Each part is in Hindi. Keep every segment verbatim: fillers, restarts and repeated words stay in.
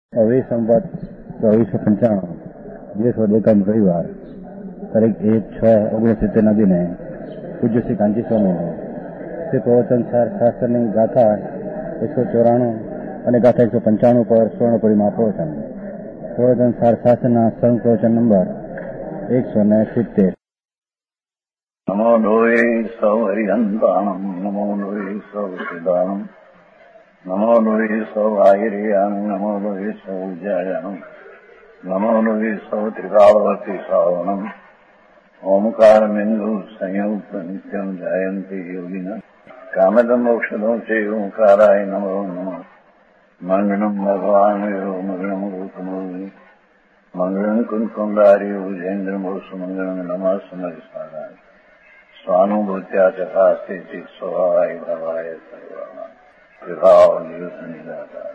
अभी संवत चौबीस सौ पंचाणु દિવસોદેકામ રવિવાર તારીખ એક છ ઓગણીસ સિત્તેરના દિને પૂજ્ય શ્રી કાંચી સ્વામીને શ્રી પ્રવચનસાર શાસ્ત્રની ગાથા એકસો ચોરાણું અને ગાથા એકસો પંચાણું પર સ્વર્ણપુરીમાં પ્રવચન. પ્રવચનસાર શાસ્ત્રના સંઘ પ્રવચન નંબર એકસો ને સિત્તેર. નમો લોહે સૌ હરિહંતાણમ નમો લોહે સૌ સિદ્ધાણમ નમો લોહે સૌ આયર્યાણમ નમો લોહે સૌ જયાણમ નમો લોહે સૌ ત્રિકાળવતી શ્રાવણમ ઓમકાર બિંદુ સંયુક્ત નિત્યમ જયંતી યોગિના કામદમ મોક્ષદો છે ઓંકારાય નમો નમઃ. મંગળમ ભગવાન મંગળમ રૂપમોહિ મંગળમ કુંકુંડારી ઉજેન્દ્રમોષ મંગળમ નમઃ સમરિસ્વાદાય સ્વાનુભૂત્યા ચકાસ્તે ચિત સ્વભાવાય ભવાય સર્વમાં વિભાવ નિયુત નિરાકાર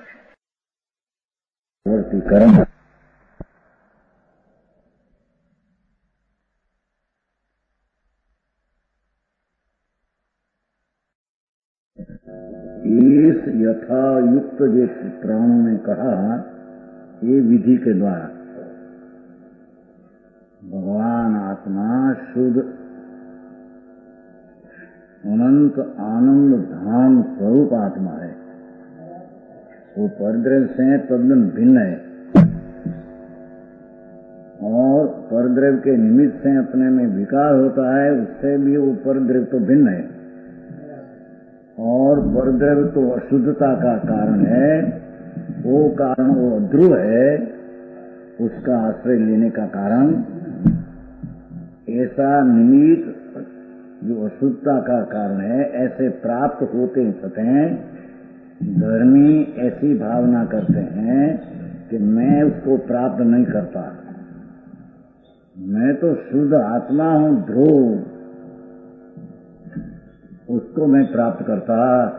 વર્તીકરણ. इस यथायुक्त जो प्राणों ने कहा ये विधि के द्वारा भगवान आत्मा शुद्ध अनंत आनंद धाम स्वरूप आत्मा है. वो परद्रव्य से तद्दन भिन्न है और परद्रव्य के निमित्त से अपने में विकार होता है, उससे भी वो परद्रव्य तो भिन्न है और परद्रव्य तो अशुद्धता का कारण है. वो कारण वो ध्रुव है, उसका आश्रय लेने का कारण ऐसा निमित्त जो अशुद्धता का कारण है ऐसे प्राप्त होते सतें धर्मी ऐसी भावना करते हैं कि मैं उसको प्राप्त नहीं करता, मैं तो शुद्ध आत्मा हूँ ध्रुव, उसको मैं प्राप्त करता.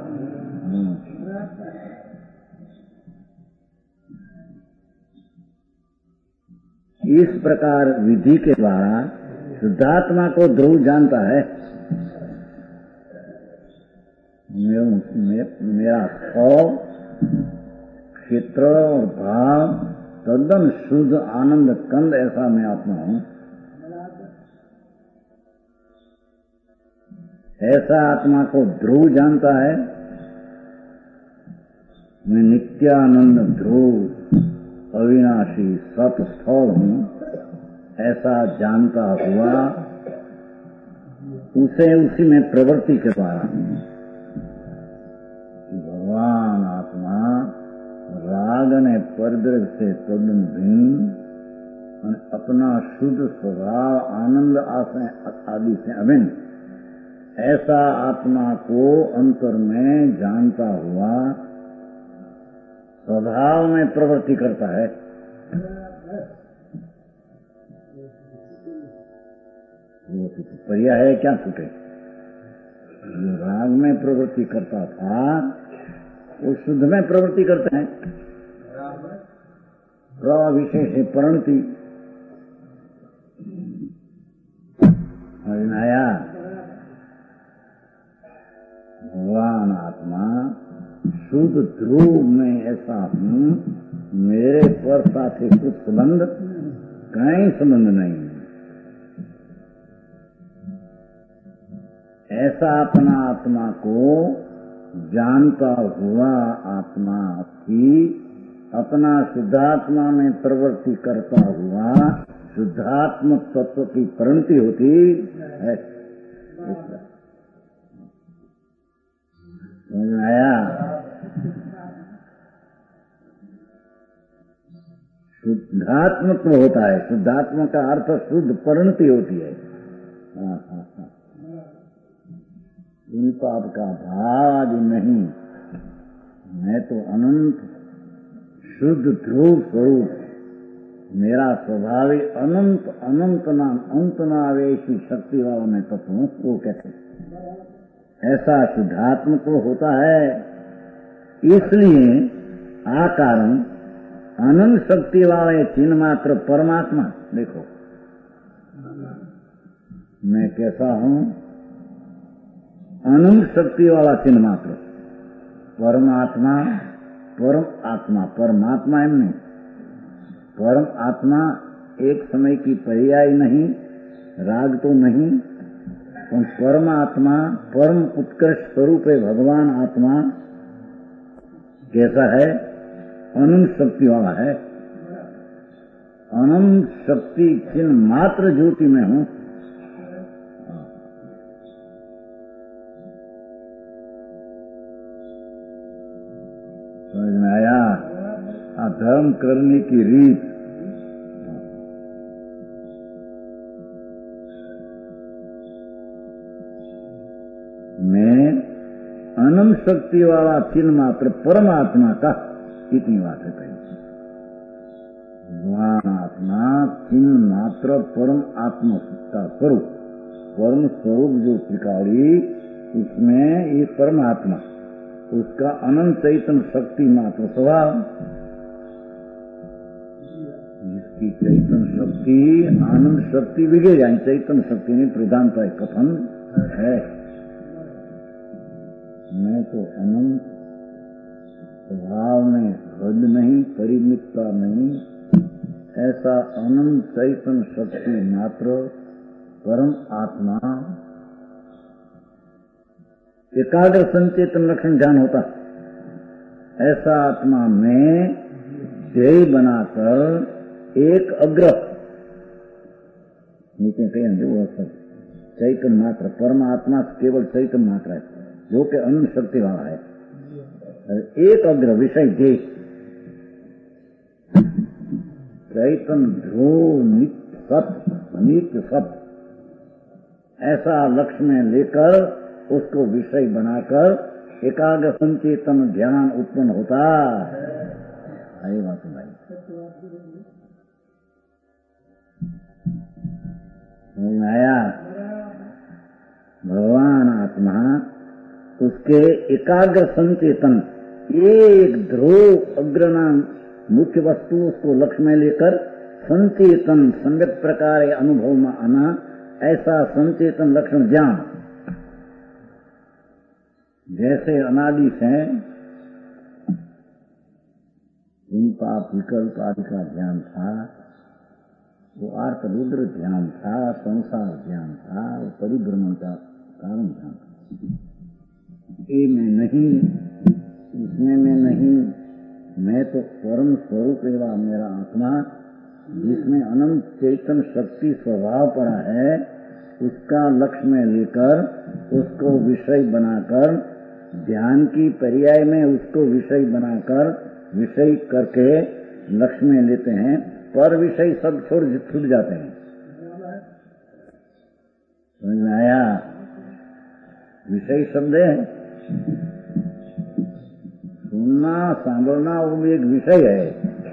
इस प्रकार विधि के द्वारा शुद्धात्मा को ध्रुव जानता है. मेरा सौ क्षेत्र और भाव तद्दन शुद्ध आनंद कंद ऐसा मैं आत्मा हूँ. ऐसा आत्मा को ध्रुव जानता है. मैं नित्यानंद ध्रुव अविनाशी सत स्थल हूँ ऐसा जानता हुआ उसे उसी में प्रवृत्ति के द्वारा भगवान आत्मा राग ने परद्रव्य से तद्दन भिन्न अपना शुद्ध स्वभाव आनंद आदि से अभिन्न ऐसा आत्मा को अंतर में जानता हुआ स्वभाव में प्रवृत्ति करता है. वो तो पर्याय है क्या छूटे. जो राग में प्रवृत्ति करता था वो शुद्ध में प्रवृत्ति करते हैं. प्रविशेष परिणति आया. भगवान आत्मा शुद्ध ध्रुव में ऐसा हूँ, मेरे पर साथे कुछ संबंध कहीं संबंध नहीं. ऐसा अपना आत्मा को जानता हुआ आत्मा की अपना शुद्धात्मा में प्रवृत्ति करता हुआ शुद्धात्म तत्व की परिणति होती है. समझ आया. शुद्धात्मत्व होता है. शुद्धात्मा का अर्थ शुद्ध परिणति होती है. हाँ हाँ हाँ. इन पाप का भाव आदि नहीं, मैं तो अनंत शुद्ध ध्रुव स्वरूप, मेरा स्वभावी अनंत अनंत नाम अंत नावेशी शक्ति वाला मैं तत्व हूँ. वो कहते ऐसा शुद्धात्म तो होता है. इसलिए आ कारण अनंत शक्ति वाले चिन्ह मात्र परमात्मा. देखो मैं कैसा हूँ, अनंत शक्ति वाला चिन्ह मात्र परमात्मा परम आत्मा परमात्मा एम नहीं परम आत्मा एक समय की पर्याय नहीं, राग तो नहीं, पर परम आत्मा, परम उत्कृष्ट स्वरूप है भगवान आत्मा। कैसा है? अनंत शक्ति वाला है। अनंत शक्ति चिन्ह मात्र ज्योति में हूं। समझ में आया? धर्म करने की रीत। मैं अनंत शक्ति वाला चिन्ह मात्र परमात्मा का, इतनी बात है कही। भगवान आत्मा चिन्ह मात्र परम आत्मा का स्वरूप, परम स्वरूप जो त्रिकाली, उसमें ये परमात्मा, उसका अनंत चैतन्य शक्ति मात्र स्वभाव, जिसकी चैतन्य शक्ति आनंद शक्ति विगे जाए, चैतन्य शक्ति ने प्रधानता कथन है। मैं तो अनंत स्वभाव में हद नहीं, परिमितता नहीं, ऐसा अनंत चैतन्य शक्ति मात्र परम आत्मा। एकाग्र संचेतन लक्षण ध्यान होता, ऐसा आत्मा में ध्येय बनाकर एक अग्र, नीचे कहेंगे वो सब चैतन्य मात्र, परमात्मा केवल चैतन्य मात्र है, जो कि अनंत शक्ति वाला है। एक अग्र विषय ध्येय, चैतन्य ध्रुव नित्य सत्य, नित्य सत्य, ऐसा लक्ष्य में लेकर उसको विषय बनाकर एकाग्र संचेतन ध्यान उत्पन्न होता है। आई बात भाई, आया? भगवान आत्मा उसके एकाग्र संचेतन, एक ध्रुव अग्रनाम मुख्य वस्तु, उसको लक्ष्य में लेकर संचेतन सम्यक प्रकार अनुभव में आना, ऐसा संचेतन लक्षण ज्ञान। जैसे अनादि से इन पाप विकल्प आदि का ज्ञान था, वो आर्त रुद्र ध्यान था, संसार ज्ञान था, वो परिभ्रमण का कारण ध्यान था। ये मैं नहीं, इसमें मैं नहीं, मैं तो परम स्वरूप एवं मेरा आत्मा, जिसमें अनंत चैतन्य शक्ति स्वभाव पड़ा है, उसका लक्ष्य में लेकर उसको विषय बनाकर ध्यान की पर्याय में उसको विषय बनाकर विषय करके लक्ष्य में लेते हैं, पर विषय सब छोड़ छूट जाते हैं। समझ में आया? विषय शब्द है, सुनना सांभलना वो भी एक विषय है।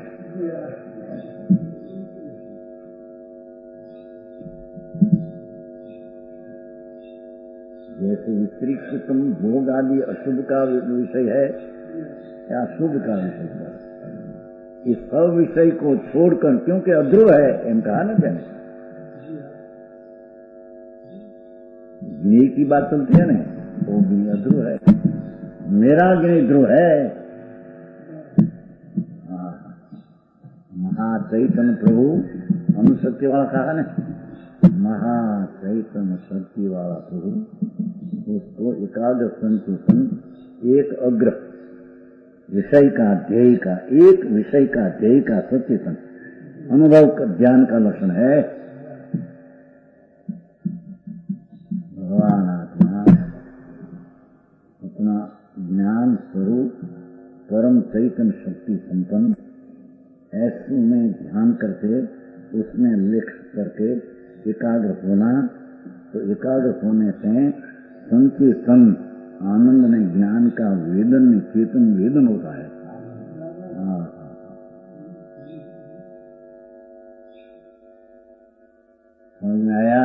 जैसे स्त्री कुटुम भोग आदि अशुभ का विषय है या शुभ का विषय है, इस सब विषय को छोड़कर, क्योंकि अध्रुव है, एम कहा ना क्या, ज्ञेय की बात चलती है ना, वो भी अध्रुव है, मेरा ज्ञेय ध्रुव है। महाचैतन्य प्रभु अनुशक्ति वाला कहा ना, महाचैतन्य शक्ति वाला प्रभु, उसको एकाग्र संचेतन, एक अग्र विषय का ध्येय का, एक विषय का ध्येय का सचेतन अनुभव का ज्ञान का लक्षण है। भगवान आत्मा अपना ज्ञान स्वरूप परम चैतन्य शक्ति संपन्न, ऐसे में ध्यान करके उसमें लक्ष्य करके एकाग्र होना, तो एकाग्र होने से संचेतन आनंद में ज्ञान का वेदन में चेतन वेदन होता है। समझ में आया?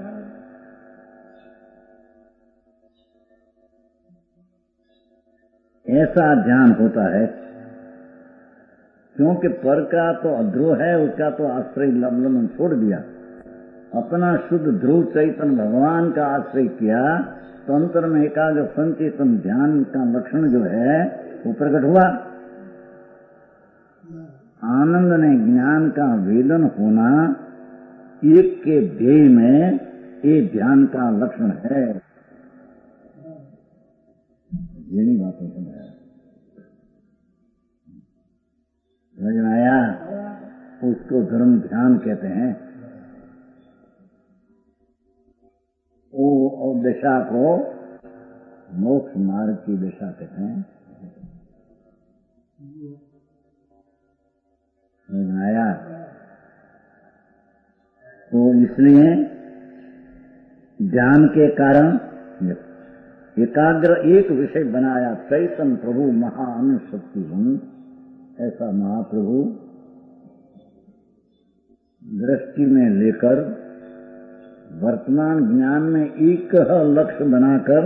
ऐसा ध्यान होता है, क्योंकि पर का तो अध्रुव है, उसका तो आश्रय लंबन छोड़ दिया, अपना शुद्ध ध्रुव चैतन्य भगवान का आश्रय किया, तो अंतर में एकाग्र संचेतन ध्यान का लक्षण जो है वो प्रकट हुआ। आनंद ने ज्ञान का वेदन होना एक के ध्येय में ये ध्यान का लक्षण है। ये नहीं बातें समझाया, समझ में आया? उसको धर्म ध्यान कहते हैं। वो और दिशा को मोक्ष मार्ग की दिशा कहते हैं। समझ में आया? तो इसलिए ध्यान के कारण एकाग्र एक विषय बनाया, चैतन्य प्रभु महान शक्ति हूं, ऐसा महाप्रभु दृष्टि में लेकर वर्तमान ज्ञान में एक लक्ष्य बनाकर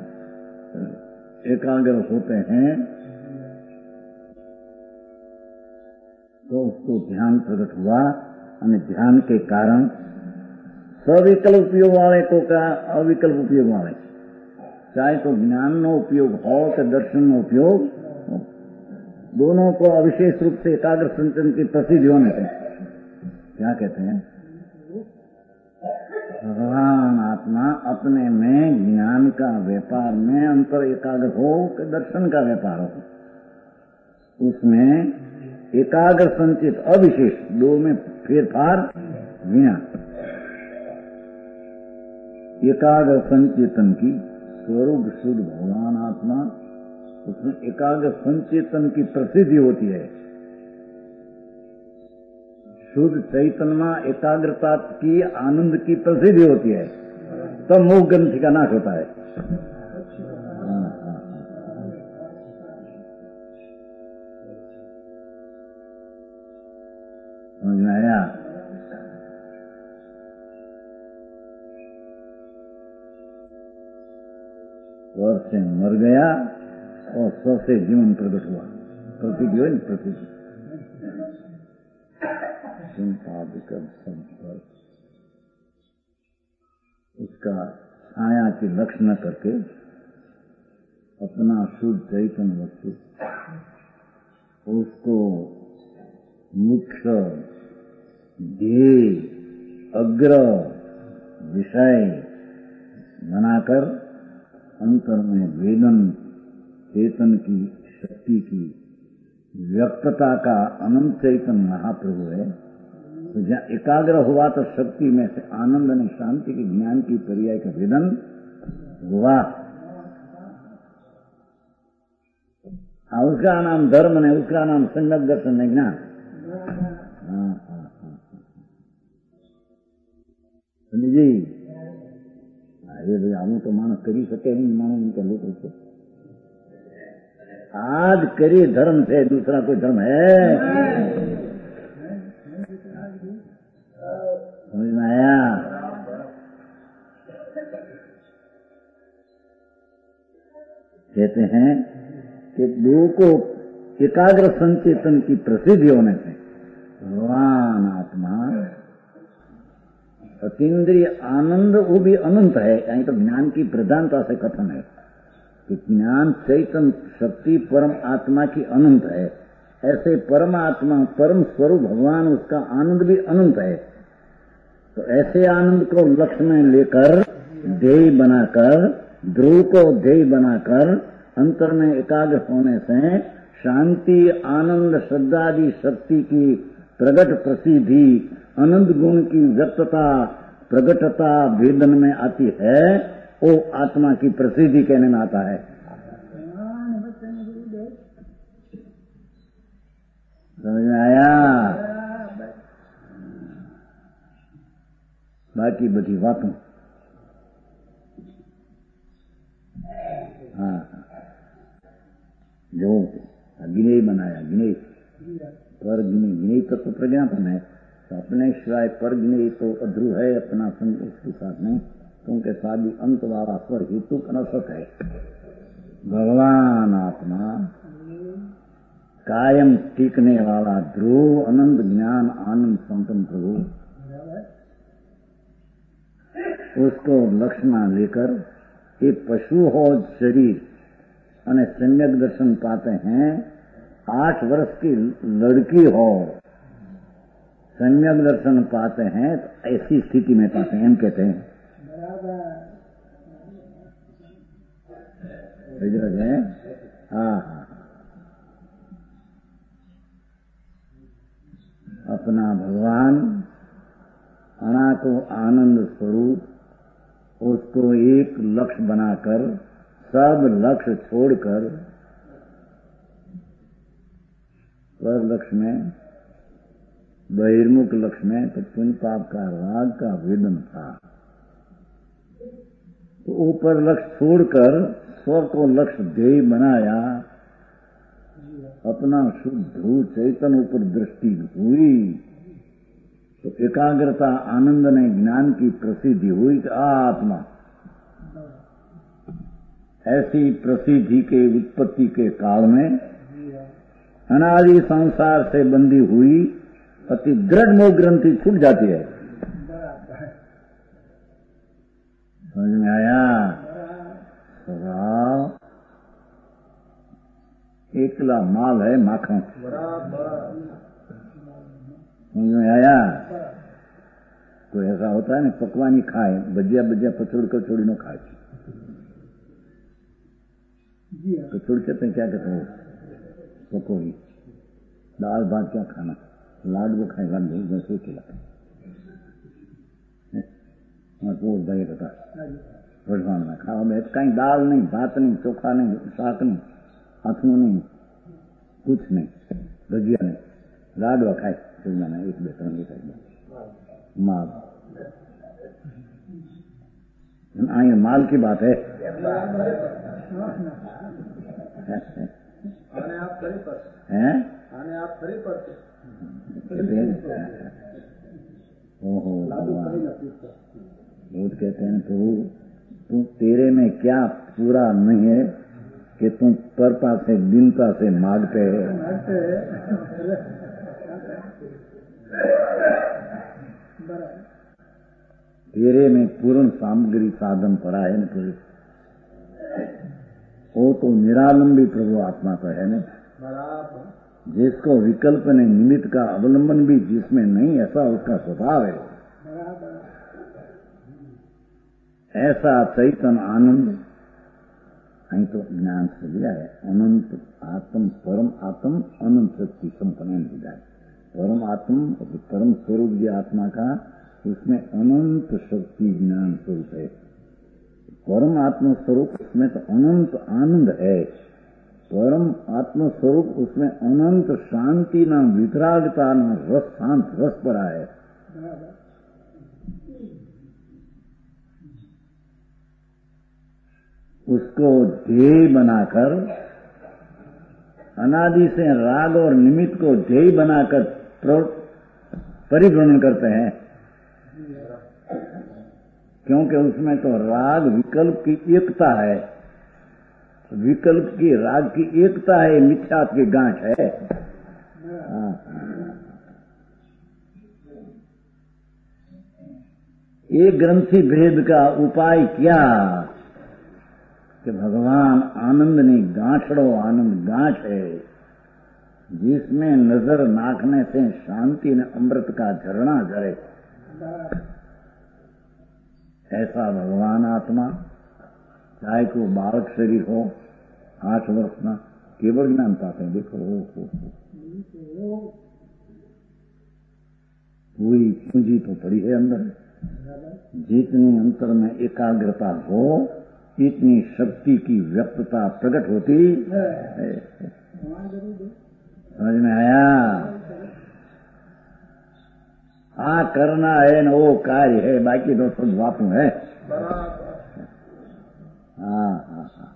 एकाग्र होते हैं, तो उसको ध्यान प्रकट हुआ। અને ध्यान के कारण सविकल्प उपयोग आवे को का अविकल्प उपयोग आवे, चाहे तो ज्ञान नो उपयोग हो कि दर्शन नो उपयोग हो, दोनों को अविशेष रूप से एकाग्र संचन की प्रसिद्धि होने से क्या कहते हैं? भगवान आत्मा अपने में ज्ञान का व्यापार में अंतर एकाग्र हो कि दर्शन का व्यापार हो, उसमें एकाग्र संचित अविशेष दो में फेरफार बिना एकाग्र संचेतन की स्वरूप शुद्ध भगवान आत्मा, उसमें एकाग्र संचेतन की प्रसिद्धि होती है। शुद्ध चैतन्य एकाग्रता की आनंद की प्रसिद्धि होती है, तब मोह ग्रंथि का नाश होता है। समझ में आया? स्वर से मर गया और स्व से जीवन प्रकट हुआ, प्रतीक हुई प्रतीक संपर्क, उसका छाया की लक्ष्य न करके अपना शुद्ध चैतन्य वस्तु उसको मुख्य ध्येय अग्र विषय बनाकर अंतर में वेदन चेतन की शक्ति की व्यक्तता का अनंत चैतन्य महाप्रभु है। तो जहाँ एकाग्र हुआ तो शक्ति में से आनंद ने शांति के ज्ञान की पर्याय का वेदन हुआ। उसका नाम धर्म ने, उसका नाम सम्यक दर्शन है, ज्ञान। जी अरे भाई हम तो मानस करी सके नहीं, मानो उनका लोग से आज करे धर्म से दूसरा कोई धर्म है? समझ में आया? कहते हैं कि दो को एकाग्र संचेतन की प्रसिद्धि होने से भगवान आत्मा अतीन्द्रिय आनंद वो भी अनंत है। यानी तो ज्ञान की प्रधानता से कथन है कि ज्ञान चैतन्य शक्ति परम आत्मा की अनंत है, ऐसे परमात्मा परम स्वरूप भगवान उसका आनंद भी अनंत है। तो ऐसे आनंद को लक्ष्य में लेकर ध्येय बनाकर, ध्रुव को ध्येय बनाकर अंतर में एकाग्र होने से शांति आनंद श्रद्धादि शक्ति की प्रगट प्रसिद्धि अनंत गुण की व्यक्तता प्रगटता वेदन में आती है, वो आत्मा की प्रसिद्धि कहने में आता है। समझ में आया? बाकी बची बातों हाँ जो गिने बनाया, गिने पर गिने गिने तत्व प्रज्ञापन है, तो अपने शिवाय पर गिने तो अध्रुव है अपना संग उसके साथ में, क्योंकि शादी अंत वाला स्वर हेतु अनसक है। भगवान आत्मा कायम टिकने वाला ध्रुव अनंत ज्ञान आनंद संपन्न प्रभु, उसको लक्ष्य लेकर एक पशु हो शरीर और सम्यक दर्शन पाते हैं। आठ वर्ष की लड़की हो सम्यक दर्शन पाते हैं तो ऐसी स्थिति में पाते हैं, हम कहते हैं हाँ हाँ अपना भगवान अना को आनंद स्वरूप उसको एक लक्ष्य बनाकर सब लक्ष्य छोड़कर पर लक्ष्य में बहिर्मुख लक्ष्य में तो पुण्य पाप का राग का वेदन था, तो ऊपर लक्ष्य छोड़कर स्व को लक्ष्य ध्येय बनाया, अपना शुद्ध चैतन्य ऊपर दृष्टि हुई तो एकाग्रता आनंद ने ज्ञान की प्रसिद्धि हुई कि आत्मा। ऐसी प्रसिद्धि के उत्पत्ति के काल में अनादि संसार से बंधी हुई अति दृढ़ मोह ग्रंथि छूट जाती है। समझ में आया? स्वभाव एकला माल है माखन। समझ में आया? तो ऐसा होता है ना, पकवानी खाए भजिया भजिया पचोड़ कर छोड़ी नो खाए, पचोड़ कहते हैं क्या कहते हैं, पकौड़ी। दाल भात क्या खाना, लाडू खाए लाडू जैसे खिलाते भाई कथा भगवान में खाओ में कहीं दाल नहीं, भात नहीं, चोखा नहीं, शाक नहीं, आथनू नहीं, कुछ नहीं, भजिया नहीं, लाडवा खाए मैंने एक बेहतर लिखा माल। आए माल की बात है। आने आप खरी पर हैं? आने आप खरी पर ओहो बहुत कहते हैं प्रभु तू तेरे में क्या पूरा नहीं है कि तुम परता से दीनता से मांगते है। तेरे में पूर्ण सामग्री साधन पड़ा है न प्रभु, वो तो निरालंबी प्रभु आत्मा तो है न, जिसको विकल्प ने निमित्त का अवलंबन भी जिसमें नहीं, ऐसा उसका स्वभाव है। ऐसा चैतन्य आनंद कहीं तो ज्ञान से लिया है। अनंत आत्म परम आत्म अनंत शक्ति संपन्न विदा है। परम आत्म परम स्वरूप जो आत्मा का, उसमें अनंत शक्ति ज्ञान स्वरूप है। परम आत्म स्वरूप उसमें तो अनंत आनंद है। परम आत्म स्वरूप उसमें अनंत शांति न वितरागता न रस शांत रस पड़ा है। उसको ध्येय बनाकर अनादि से राग और निमित्त को ध्येय बनाकर परिभ्रमण करते हैं, क्योंकि उसमें तो राग विकल्प की एकता है, विकल्प की राग की एकता है, मिथ्यात की गांठ है। ये ग्रंथि भेद का उपाय क्या कि भगवान आनंद ने गांठड़ो आनंद गांठ है, जिसमें नजर नाखने से शांति ने अमृत का झरना झरे। ऐसा भगवान आत्मा, चाहे को बालक शरीर हो, आठ वर्ष ना केवल ज्ञान पाते हैं। देखो हो, हो, हो। पूरी पूंजी तो पड़ी है अंदर। जितनी अंतर में एकाग्रता हो, इतनी शक्ति की व्यक्तता प्रकट होती है। समझ में आया? आ करना है न वो कार्य है, बाकी तो सब बापू है। हाँ हाँ हाँ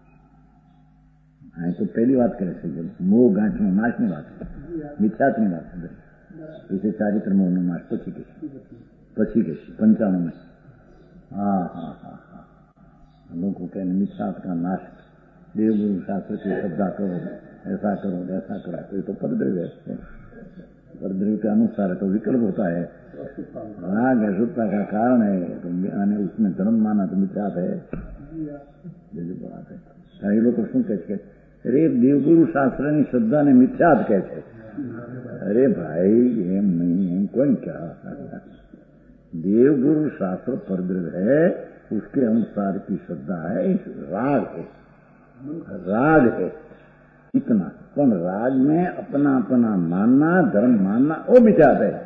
हाँ तो पहली बात करे जब मोह गांठ में नाश नहीं बात, मिथ्यात नहीं बात, इसे चारित्र मोह में नाश पची के पची के पंचाणु में। हाँ हाँ हाँ हाँ लोगों को कहने मिथ्यात का नाश, देवगुरु शास्त्र की श्रद्धा करो, ऐसा करो ऐसा करो, तो ये तो परद्रव्य है। परद्रव्य के अनुसार तो विकल्प होता है। राग है शुद्धता का कारण है, तो मैंने उसमें धर्म माना तो मिथ्यात है। बात है कई लोग શું કહે છે, अरे देवगुरु शास्त्र ने श्रद्धा ने मिथ्यात કહે છે। अरे भाई એમ नहीं, એમ कोई क्या। देवगुरु शास्त्र परग्रह है, उसके अनुसार की श्रद्धा है, राग है, राग है इतना। पण राग में अपना अपना मानना, धर्म मानना, वो मिथ्यात है।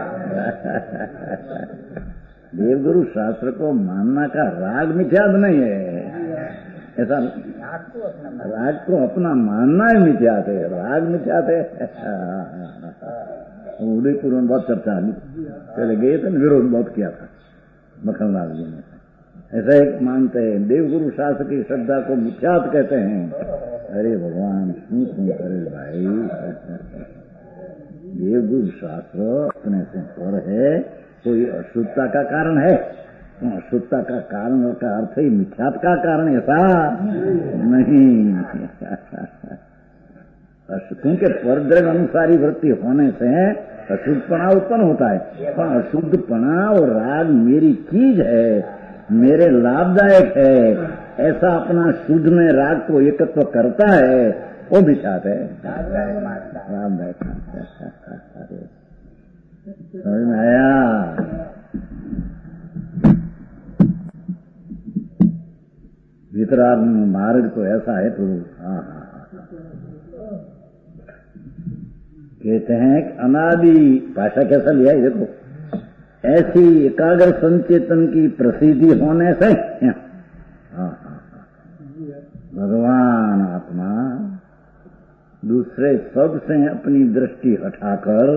देवगुरु शास्त्र को मानना का राग मिथ्यात नहीं है, ऐसा राग को अपना मानना ही मिथ्यात है, राग मिथ्यात है। उदयपुर में बहुत चर्चा पहले गए थे, विरोध बहुत किया था मक्खनलाल जी ने। ऐसा एक मानते हैं देवगुरु शास्त्र की श्रद्धा को मिथ्यात कहते हैं। अरे भगवान शू शू करे भाई, देवगुरु शास्त्र अपने से पर है, कोई अशुद्धता का कारण है? अशुद्धता का कारण का अर्थ ही मिथ्यात का कारण ऐसा नहीं। क्योंकि परद्रव्य अनुसारी वृत्ति होने से अशुद्धपना उत्पन्न होता है, पर अशुद्धपना और राग मेरी चीज है, मेरे लाभदायक है, ऐसा अपना शुद्ध में राग को एकत्व करता है, वो भी चाहते है लाभदायक। समझ में आया? वितराग मार्ग तो ऐसा है प्रभु। हाँ हाँ कहते हैं कि अनादि भाषा कैसा लिया है देखो, ऐसी एकाग्र संचेतन की प्रसिद्धि होने से भगवान आत्मा दूसरे सब से अपनी दृष्टि हटाकर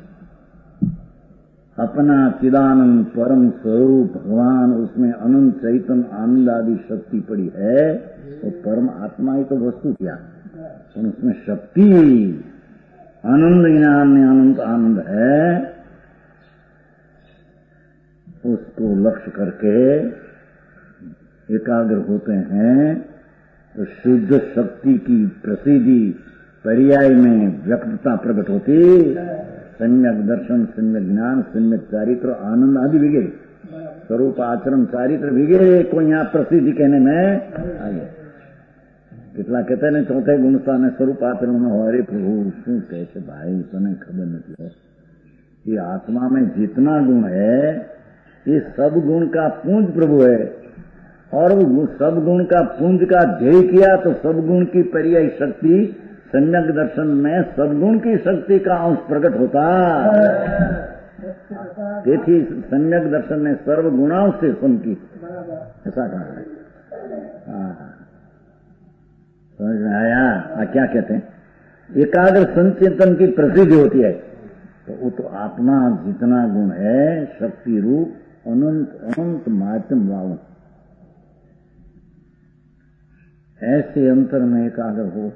अपना चिदानंद परम स्वरूप भगवान, उसमें अनंत चैतन्य आनंद आदि शक्ति पड़ी है, तो परम आत्मा ही तो वस्तु क्या, और उसमें शक्ति आनंद ज्ञान में अनंत आनंद है, उसको लक्ष्य करके एकाग्र होते हैं तो शुद्ध शक्ति की प्रसिद्धि पर्याय में व्यक्तता प्रकट होती। सम्यक दर्शन, सम्यक ज्ञान, सम्यक चारित्र, आनंद आदि विगे, स्वरूप आचरण चारित्र विगे को यहाँ प्रसिद्धि कहने में आगे કેટલા કહેતા ને ચોથે ગુણસ્થાન સ્વરૂપ આચરણ में हरे प्रभु शू कैसे भाई तने खबर नहीं है। ये आत्मा में जितना गुण है ये सब गुण का पुंज प्रभु है, और वो सब गुण का पुंज का ध्येय किया तो सब गुण की पर्याय शक्ति सम्यक दर्शन में सदगुण की शक्ति का अंश प्रकट होता। તેથી सम्यक दर्शन में सर्व गुणाओं से सुनकी, ऐसा कहा है। हाँ समझ में आया? आ, क्या कहते हैं? एकाग्र संचेतन की प्रसिद्धि होती है, तो वो तो आत्मा जितना गुण है शक्ति रूप अनंत अनंत माध्यम वाव, ऐसे अंतर में एकाग्र हो।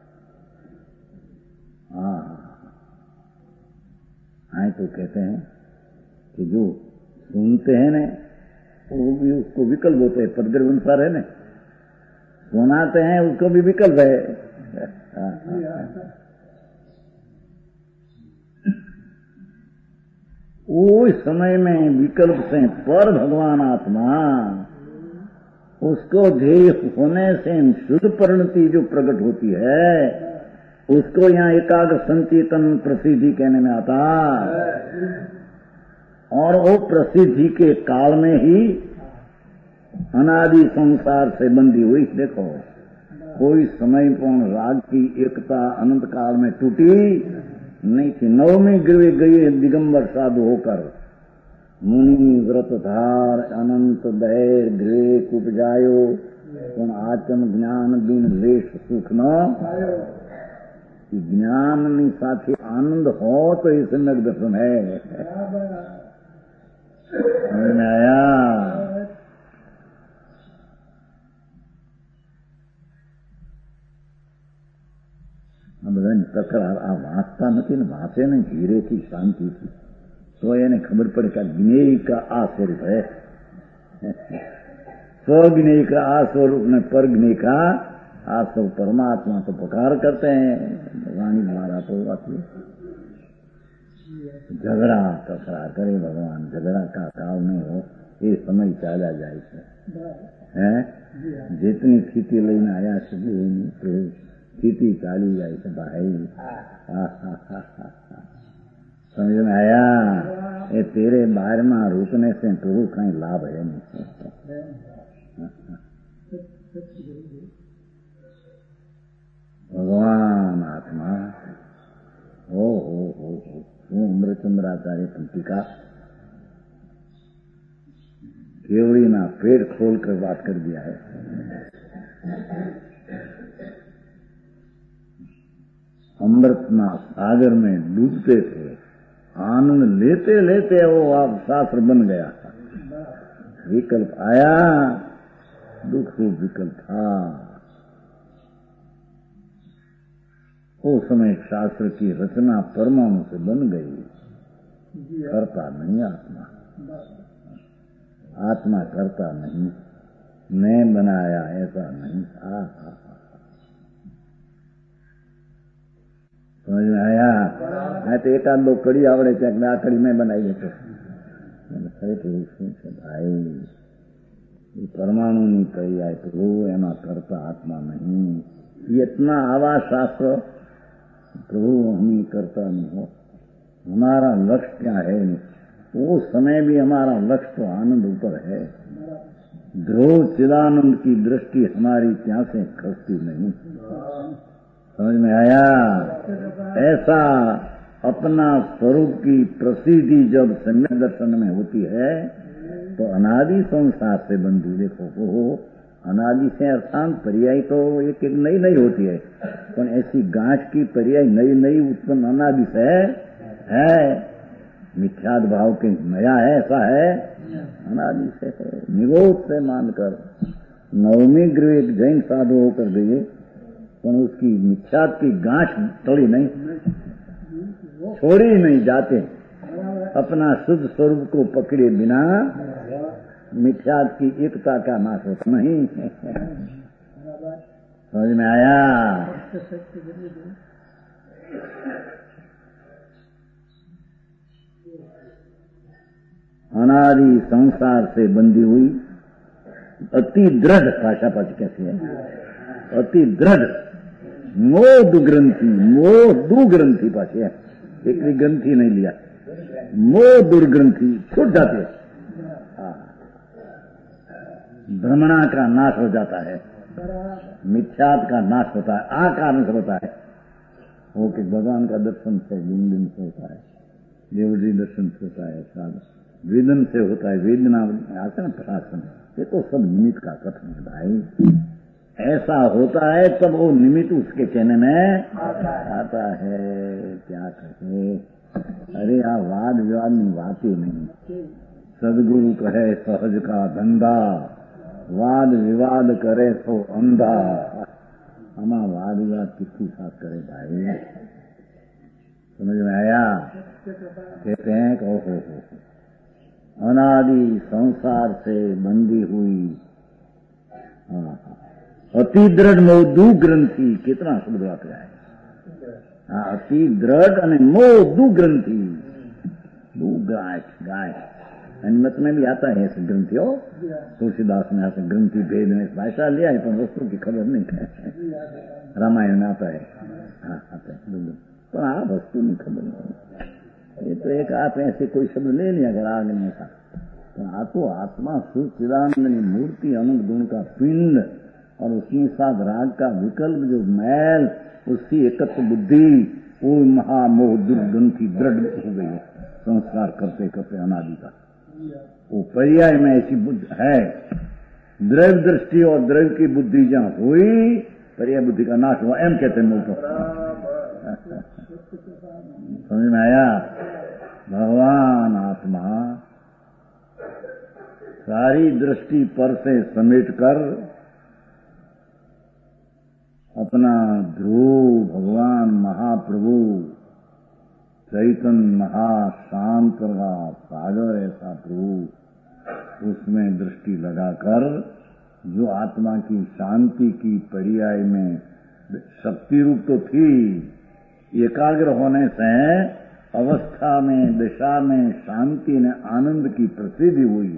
हाँ आए तो कहते हैं कि जो सुनते हैं ना वो भी उसको विकल्प होते हैं, पदग्रह अनुसार है ना, सुनाते हैं उसको भी विकल्प है। उस समय में विकल्प से पर भगवान आत्मा उसको ध्येय होने से शुद्ध परिणति जो प्रकट होती है उसको यहाँ एकाग्र संचेतन प्रसिद्धि कहने में आता। और वो प्रसिद्धि के काल में ही अनादि संसार से बंधी हुई। देखो कोई समय पूर्ण राग की एकता अनंत काल में टूटी नहीं थी। नवमी गृह गए दिगंबर साधु होकर, मुनि व्रतधार अनंत बैर गृह कुपजायो, पण आचम ज्ञान बिन लेश सुख न। ज्ञान ની સાથે आनंद हो तो ये सम्यक दर्शन है। समझ में आया? આ બધાની તકરાર આ વાંચતા નથી ને, વાંચે ને ધીરેથી શાંતિથી તો એને ખબર પડે કે જ્ઞેય का આ સ્વરૂપ है, स्वज्ञेय का आ स्वरूप ने पर ज्ञेय का आ सब परमात्मा तो पुकार करते हैं। वाणी द्वारा तो आती झगड़ा तकरार करे भगवान, झगड़ा का काल नहीं हो ये समय चाला जाए है। जितनी स्थिति लઈને आया છે એની स्थिति चाली जाए भाई। समझ में आया? ये तेरे बाहर में रुकने से प्रभु कहीं लाभ है नहीं। भगवान आत्मा हो हो हो हो अमृतचंद्राचार्य टीका केवड़ी ना पेट खोल कर बात कर दिया है। अमृत ना सागर में डूबते थे, आनंद लेते लेते वो आप शास्त्र बन गया था। विकल्प आया, दुख रूप विकल्प था। उस समय शास्त्र की रचना परमाणु से बन गई। करता नहीं आत्मा, आत्मा करता नहीं, मैं बनाया ऐसा नहीं। आ, आ, आ। समझ में आया? मैं तो एक आध दो कड़ी आवड़े क्या आ कड़ी मैं बनाई है तो भाई परमाणु नहीं कही आए तो वो एना करता आत्मा नहीं। इतना आवाज शास्त्र प्रभु हम करता नहीं हो। हमारा लक्ष्य क्या है? वो समय भी हमारा लक्ष्य तो आनंद ऊपर है। ध्रुव चिदानंद की दृष्टि हमारी ત્યાં से खसती नहीं। समझ में आया? ऐसा अपना स्वरूप की प्रसिद्धि जब सम्यक दर्शन में होती है तो अनादि संसार से बंधु देखो हो अनादि से अर्थात पर्याय तो एक एक नई नई होती है, पर ऐसी गांठ की पर्याय नई नई उत्पन्न अनादि से है। मिथ्याद भाव के नया है, ऐसा है अनादि से है। निगोद से मानकर नवमी गृह एक जैन साधु होकर गए, पर उसकी मिथ्याद की गांठ तोड़ी नहीं, छोड़ी नहीं जाते। अपना शुद्ध स्वरूप को पकड़े बिना मिथ्याद की एकता का नाश होता नहीं। समझ में आया? अनादि संसार से बंधी हुई अति दृढ़ भाषा पाच कैसी है? अति दृढ़ मोह दुग्रंथि, मोह दुग्रंथि पाछे है। एक ग्रंथि नहीं लिया, मोह दुर्ग्रंथि छूट जाते, भ्रमणा का नाश हो जाता है, मिथ्यात का नाश होता है। आ कारण से होता है वो कि भगवान का दर्शन से दिन दिन से होता है, देवजी दर्शन से होता है, साधु वेदन से होता है, वेदना आते ना प्रशासन, ये तो सब निमित्त का कथन है भाई। ऐसा होता है तब वो निमित्त उसके कहने में आता है। क्या कहे? अरे आ वाद विवाद नहीं, बातें नहीं। सदगुरु कहे सहज का धंधा, वाद विवाद करे तो अंधा। हमा वाद विवाद किसके साथ करे भाई? समझ में आया? कहते हैं कि ओहो हो अनादि संसार से बंधी हुई अति दृढ़ मोदू ग्रंथि, कितना शब्द वाक्य है। हाँ, अति दृढ़ અને मोदू ग्रंथि, दू गाय गाय अन्मत में भी आता है ऐसे ग्रंथि हो। तुलसीदास में आते ग्रंथि भेद में भाषा लिया है, पर वस्तु की खबर नहीं है। रामायण में आता है, हाँ आता है, पर आप वस्तु नहीं खबर नहीं। ये तो एक आप ऐसे कोई शब्द ले लिया अगर आग नहीं था, तो आप तो आत्मा सुचिदानंद मूर्ति अनंत गुण का पिंड और उसके साथ राग का विकल्प जो मैल, उसकी एकत्र बुद्धि, वो महामोह दुर्ग्रंथि दृढ़ हो गई है संस्कार करते करते अनादि का। वो पर्याय में ऐसी बुद्धि है, द्रव्य दृष्टि और द्रव्य की बुद्धि जहां हुई पर्याय बुद्धि का नाश हुआ, एम कहते हैं मुझको। समझ में आया? भगवान आत्मा सारी दृष्टि पर से समेट कर अपना ध्रुव भगवान महाप्रभु चैतन्य महाशांत का सागर ऐसा प्रभु, उसमें दृष्टि लगाकर जो आत्मा की शांति की पर्याय में शक्ति रूप तो थी, एकाग्र होने से अवस्था में दिशा में शांति ने आनंद की प्रसिद्धि हुई।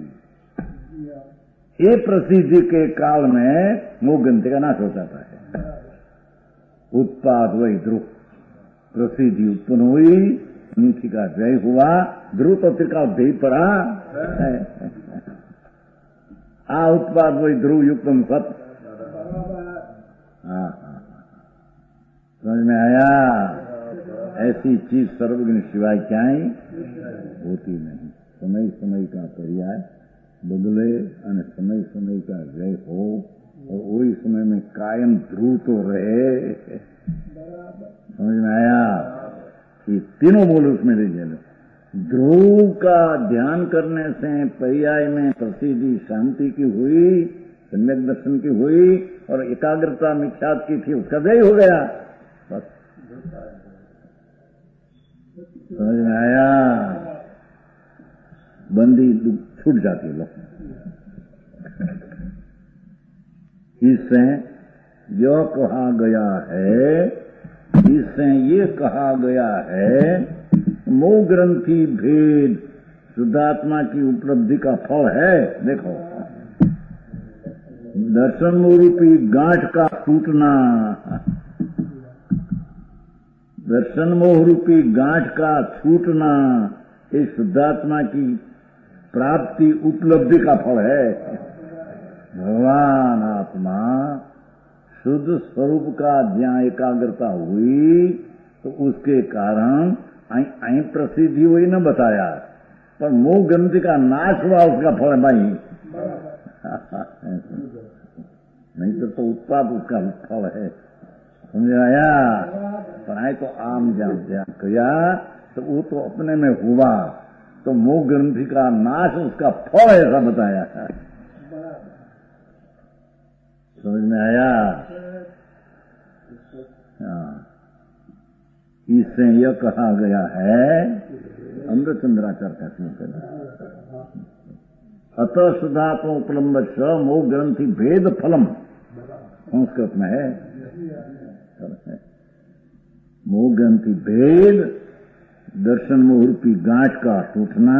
ये प्रसिद्धि के काल में मोह ग्रंथि का नाश हो जाता है। उत्पाद वही ध्रुव प्रसिद्धि उत्पन्न हुई, उनकी का जय हुआ। ध्रुव तो तिरका दे पड़ा। आ उत्पाद वही ध्रुव युक्तम सत। हाँ समझ में आया? ऐसी चीज सर्वज्ञ सिवाय क्या ही होती नहीं। समय समय का पर्याय बदले और समय समय का जय हो और वही समय में कायम ध्रुव तो रहे। समझ में आया? ये तीनों बोल उसमें ले चले। ध्रुव का ध्यान करने से पर्याय में प्रसिद्धि शांति की हुई, सम्यक दर्शन की हुई और एकाग्रता मिथ्यात की थी, उसका जय हो गया। बस समझ में आया? बंदी छूट जाती है। इससे जो कहा गया है, इससे ये कहा गया है, मोह ग्रंथि भेद शुद्धात्मा की उपलब्धि का फल है। देखो, दर्शन रूपी गांठ का टूटना, दर्शन मोह रूपी गांठ का छूटना, ये शुद्धात्मा की प्राप्ति उपलब्धि का फल है। भगवान आत्मा शुद्ध स्वरूप का ज्ञान एकाग्रता हुई तो उसके कारण आई प्रसिद्धि हुई न बताया, पर मोह ग्रंथि का नाश हुआ उसका फल है भाई। नहीं तो, तो उत्पाद उसका फल है। समझ आया? पर आए तो आम ज्ञान ध्यान किया तो वो तो अपने में हुआ, तो मोह ग्रंथि का नाश उसका फल ऐसा बताया। समझ में आया? हाँ। इससे यह कहा गया है, अमृतचंद्राचार्य का श्लोक है, अतः शुद्धात्म उपलम्ब स मोह ग्रंथि भेद फलम, संस्कृत में है। मोह ग्रंथि भेद दर्शन मोहरूपी गांठ का टूटना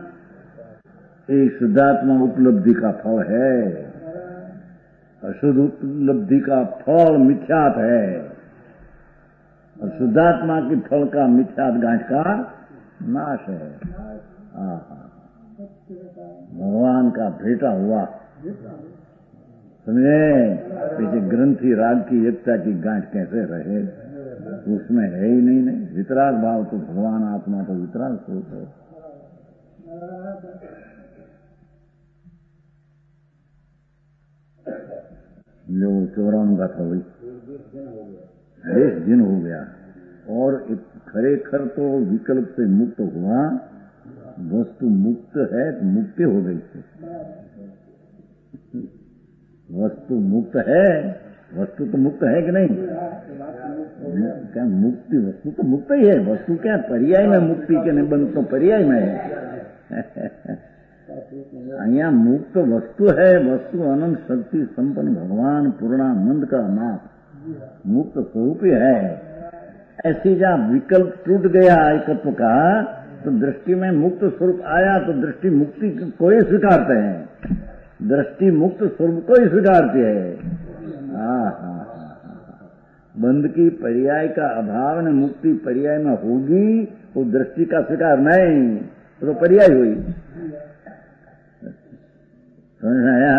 एक शुद्धात्मा उपलब्धि का फल है। अशुद्ध उपलब्धि का फल मिथ्यात है और शुद्धात्मा की फल का मिथ्यात गांठ का नाश है। भगवान का भेटा हुआ, समझे? पीछे ग्रंथि राग की एकता की गांठ कैसे रहे, उसमें है ही नहीं। नहीं वितराग भाव तो भगवान आत्मा तो वितराग स्वरूप है। जो चौरान गाथा हुई एक दिन हो गया और खरेखर तो विकल्प से मुक्त हुआ, वस्तु मुक्त है तो मुक्ति हो गई थी। वस्तु मुक्त है, वस्तु तो मुक्त है कि नहीं? क्या मुक्ति, वस्तु तो मुक्त ही है। वस्तु क्या पर्याय में मुक्ति के निबंध तो पर्याय में है। यहाँ मुक्त वस्तु है, वस्तु अनंत शक्ति संपन्न भगवान पूर्णानंद का नाथ मुक्त स्वरूप है। ऐसी जहाँ विकल्प टूट गया एकत्व का, तो दृष्टि में मुक्त स्वरूप आया तो दृष्टि मुक्ति को ही स्वीकारते हैं, दृष्टि मुक्त स्वरूप को ही स्वीकारती है। हाँ हाँ बंद की पर्याय का अभाव ने मुक्ति पर्याय में होगी, वो दृष्टि का स्वीकार नहीं, तो पर्याय हुई। समझ आया?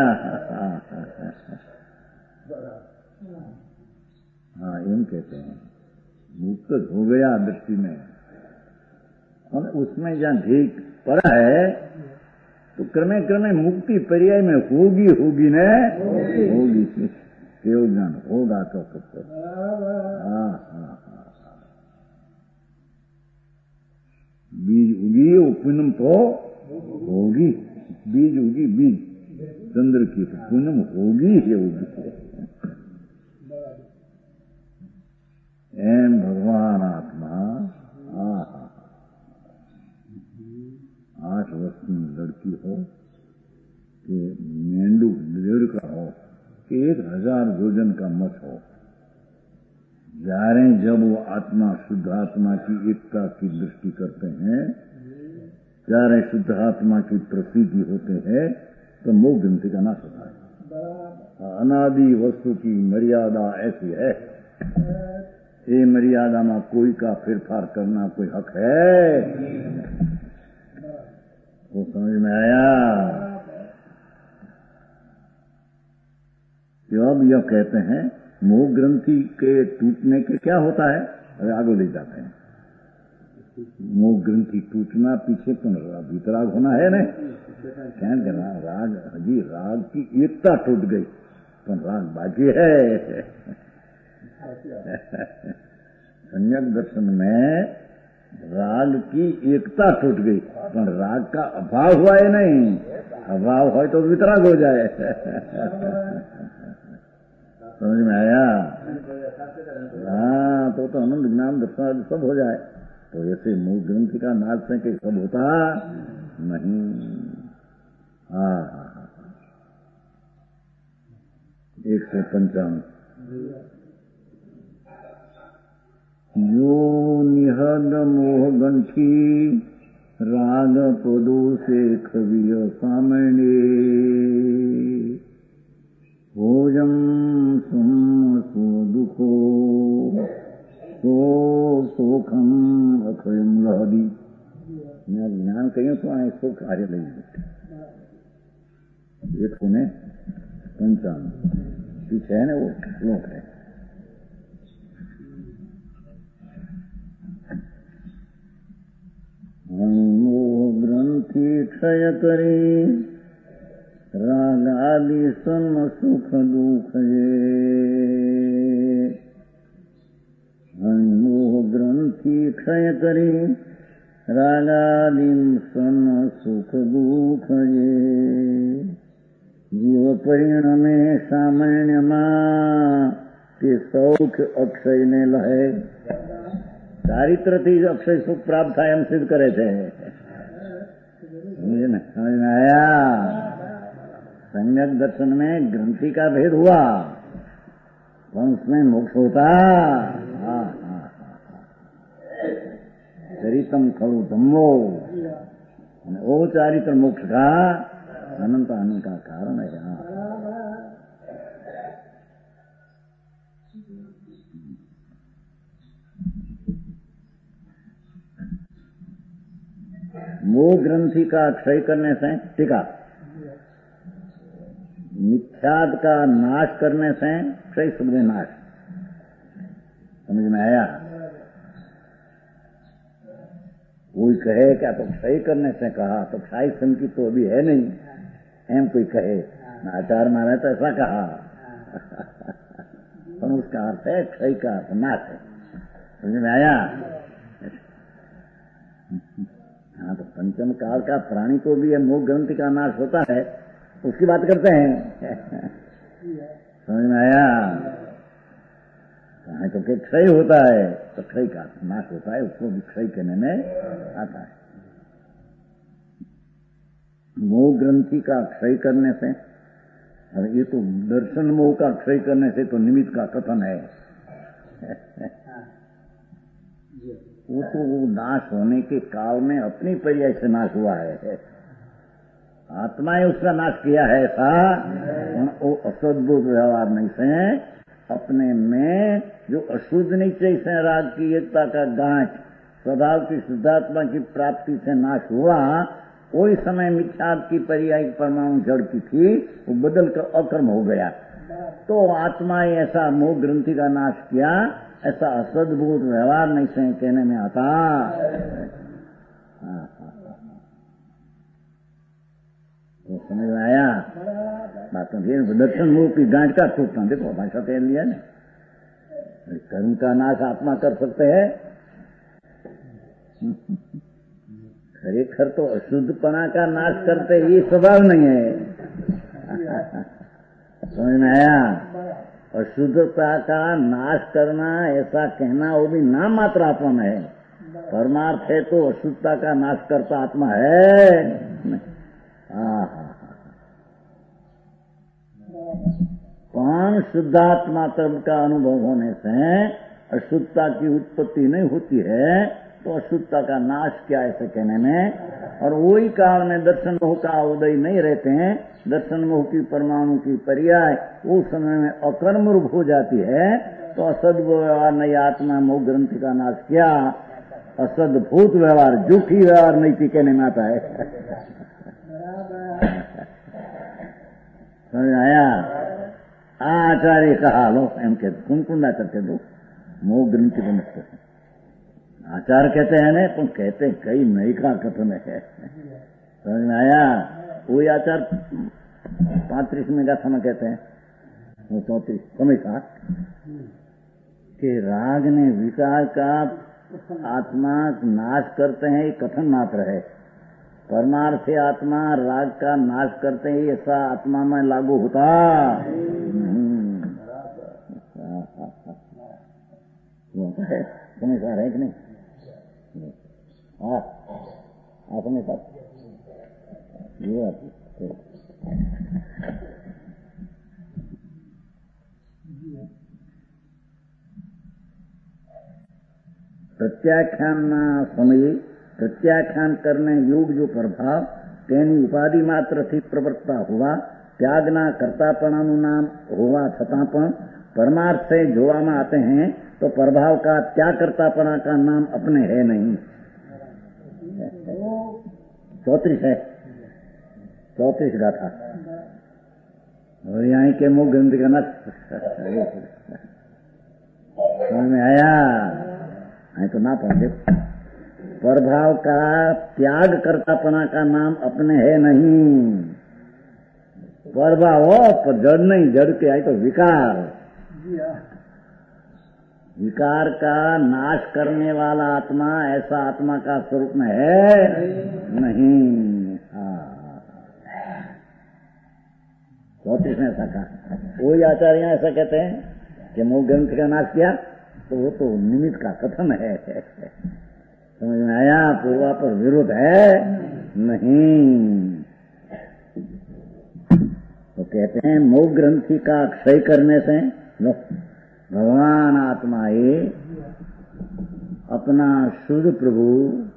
हाँ एम कहते हैं मुक्त हो गया दृष्टि में, और उसमें जहाँ ढीक पड़ा है तो क्रमे क्रमे मुक्ति पर्याय में होगी होगी न होगी, केवल ज्ञान होगा तो सब। हाँ हाँ हाँ बीज उगी वो पूनम तो होगी, बीज उगी बीज चंद्र की तो पूनम होगी ही होगी। एम भगवान आत्मा आठ वर्ष की लड़की हो कि मेंढू लेर का हो कि एक हजार योजन का मत हो, जारे जब वो आत्मा शुद्ध आत्मा की एकता की दृष्टि करते हैं, जारे शुद्ध आत्मा की प्रसिद्धि होते हैं, तो मोह ग्रंथि का नाश होता है। अनादि वस्तु की मर्यादा ऐसी है, ये मर्यादा में कोई का फेरफार करना कोई हक है? वो समझ में आया? तो अब यह कहते हैं मोह ग्रंथि के टूटने के क्या होता है? अरे आगे ले जाते हैं। मोह ग्रंथि टूटना पीछे तो वितराग होना है नहीं। क्या कहना राग हजी राग की एकता टूट गई तो राग बाकी है। सम्यक दर्शन में राग की एकता टूट गई पर राग का अभाव हुआ है नहीं। अभाव हो तो वितराग हो जाए। समझ में आया? हाँ तो तो आनंद ज्ञान दर्शन सब हो जाए। तो ऐसे मूल ग्रंथि का नाश से कि सब होता नहीं। हाँ हाँ हाँ एक सौ पंचावन यो निहद मोह गंठी राग पदो से खविय सामने भोजम सुम सो दुखो सो सुखम अखयम लहदी। ज्ञान कहियो तो आए सुख कार्य नहीं। एक सुने पंचान पीछे है ना वो श्लोक है। मोह ग्रंथि क्षय करे राग आदि सम सुख दुख ये। मोह ग्रंथि क्षय करे राग आदि सम सुख दुख ये। जीव परिणमे सामान्य मां ते सौख अक्षय ने लहे। चारित्र थी अक्षय सुख प्राप्त था एम सिद्ध करे थे। समझ में आया? सम्यक दर्शन में ग्रंथि का भेद हुआ वंश में मोक्ष होता। हाँ हाँ चरितम खलु धम्मो वो चारित्र मोक्ष का अनंत आने का कारण है। यहाँ मोह ग्रंथि का क्षय करने से टीका मिथ्याद का नाश करने से क्षय शब्द नाश। समझ में आया? कोई कहे क्या तो क्षय करने से कहा तो क्षय संकी तो अभी है नहीं। एम कोई कहे आचार मारे तो ऐसा कहा पर उसका अर्थ है क्षय का अर्थ नाश है। समझ में आया? हाँ तो पंचम काल का प्राणी को भी मोह ग्रंथि का नाश होता है उसकी बात करते हैं। समझ में आया? कहा तो कि क्षय होता है तो क्षय का नाश होता है उसको भी क्षय करने में आता है। मोह ग्रंथि का क्षय करने से और ये तो दर्शन मोह का क्षय करने से तो निमित्त का कथन है। वो तो वो नाश होने के काल में अपनी पर्याय से नाश हुआ है। आत्मा ने उसका नाश किया है ऐसा वो असद्भुत व्यवहार नहीं से अपने में जो अशुद्ध निश्चय से राग की एकता का गांठ स्वभाव की शुद्धात्मा की प्राप्ति से नाश हुआ। वही समय मिथ्याद की पर्यायी परमाणु जड़ की थी वो बदल कर अकर्म हो गया। तो आत्मा ने ऐसा मोह ग्रंथि का नाश किया ऐसा असद्भुत व्यवहार नहीं से कहने में आता। वो समझ में आया? बातों दर्शन मोह की गांठ का टूटना देखो भाषा कह लिया ना। कर्म का नाश आत्मा कर सकते हैं। खरेखर तो अशुद्धपना का नाश करते ये स्वभाव नहीं है। समझ में आया? अशुद्धता का नाश करना ऐसा कहना वो भी नाम मात्र आत्मा में है। परमार्थ है तो अशुद्धता का नाश करता आत्मा है। कौन शुद्धात्मा तब का अनुभव होने से अशुद्धता की उत्पत्ति नहीं होती है तो अशुद्धता का नाश क्या ऐसे कहने में। और वही काल में दर्शन मोह का उदय नहीं रहते हैं। दर्शन मोह की परमाणु की पर्याय उस समय में अकर्म रूप हो जाती है। तो असद व्यवहार नहीं आत्मा मोह ग्रंथि का नाश किया। असद भूत व्यवहार झूठी व्यवहार नहीं थी कहने में आता है। समझ आया? आचार्य कहा लो एम के कौन कौन आचार्य दो मोह ग्रंथि को मुक्त है। आचार्य कहते हैं ना तो कहते कई नई का कथन है। समझ में आया? कोई आचार पैंतीस में गाथा में कहते हैं वो चौतीस समय का कि राग ने विकार का आत्मा नाश करते हैं, ये कथन मात्र है। परमार्थ से आत्मा राग का नाश करते हैं, ऐसा आत्मा में लागू होता है। समय सार है कि नहीं? हाँ समय सार ये आती પ્રત્યાખ્યાનના સમયે પ્રત્યાખ્યાન કરને યોગ્ય પ્રભાવ તેની ઉપાધિ માત્રથી પ્રવર્તતા હોવા ત્યાગના કર્તાપણાનું નામ હોવા છતાં પણ परमार्थ से જોવામાં आते हैं तो प्रभाव का त्याग कर्तापना का नाम अपने है नहीं। चौतीस है चौतीस गाथा और यहाँ के मुख ग्रंथ का नष्ट समझ में आया? नहीं तो ना पहुंचे। प्रभाव का त्याग कर्तापना का नाम अपने है नहीं। प्रभाव हो पर जड़ नहीं, जड़ के आई तो विकार, विकार का नाश करने वाला आत्मा ऐसा आत्मा का स्वरूप में है नहीं। चौतीस में ऐसा कहा। कोई आचार्य ऐसा कहते हैं कि मोह ग्रंथ का नाश किया तो वो तो निमित्त का कथन है। समझ में आया? पूर्वा पर विरोध है नहीं। तो कहते हैं मोह ग्रंथि का क्षय करने से लो भगवान आत्मा ये अपना शुद्ध प्रभु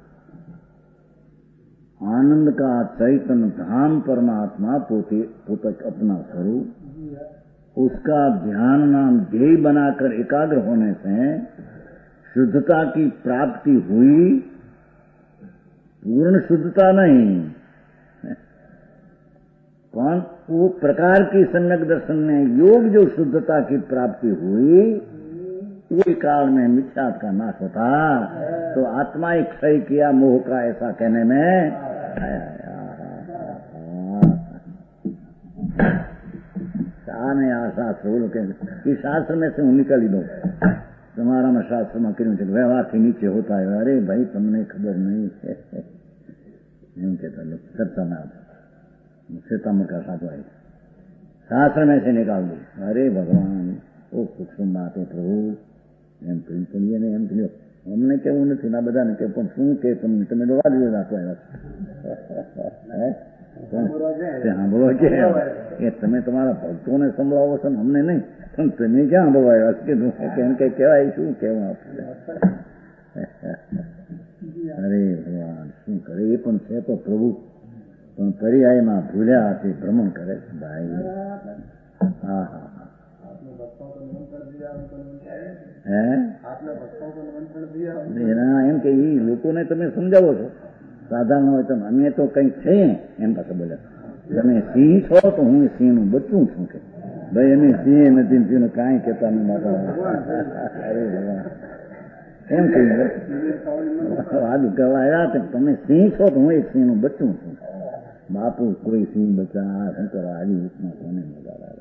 आनंद का चैतन्य धाम परमात्मा पोते पोतक अपना स्वरूप उसका ध्यान नाम ध्येय बनाकर एकाग्र होने से शुद्धता की प्राप्ति हुई। पूर्ण शुद्धता नहीं, कौन वो प्रकार की सम्यक दर्शन में योग जो शुद्धता की प्राप्ति हुई वो काल में मिथ्या का नाश होता। तो आत्मा एक क्षय किया मोह का ऐसा कहने में आने आशा सोल के इस शास्त्र में से निकल ही दो। तुम्हारा में शास्त्र में क्यों व्यवहार के नीचे होता है। अरे भाई तुमने खबर नहीं है कहता लोग चर्चा में आता मुझसे तम का साथ भाई शास्त्र में से निकाल दी। अरे भगवान वो सूक्ष्म बात है प्रभु एम तुम सुनिए नहीं एम सुनियो हमने કેવું નથી ના બધાને કે પણ શું કે તમને તમે દવા દીધો રાખો સાંભળો કે એ તમે તમારા ભક્તોને સંભળાવો છો અમને નહીં પણ તમે ક્યાં સંભળાવ્યા કે કઈ કહેવાય શું કેવું આપણે? અરે ભગવાન શું કરે એ પણ છે તો પ્રભુ પણ પર્યાયમાં ભૂલ્યા તે ભ્રમણ કરે ભાઈ। હા હા એના એમ કે એ લોકોને તમે સમજાવો છો સાધારણ હોય તો અમે તો કંઈક છે એમ પાસે બોલ્યા તમે સિંહ છો તો હું સિંહનું બચ્ચું છું કે ભાઈ અમે સિંહ નથી સિંહનું કાંઈ કહેતા નહીં માતા એમ કહ્યું આદુ કહેવા આવ્યા તમે સિંહ છો તો હું એક સિંહનું બચ્ચું છું। બાપુ કોઈ સિંહ બચ્ચા શંકર આવી રીતના કોને મજા આવે।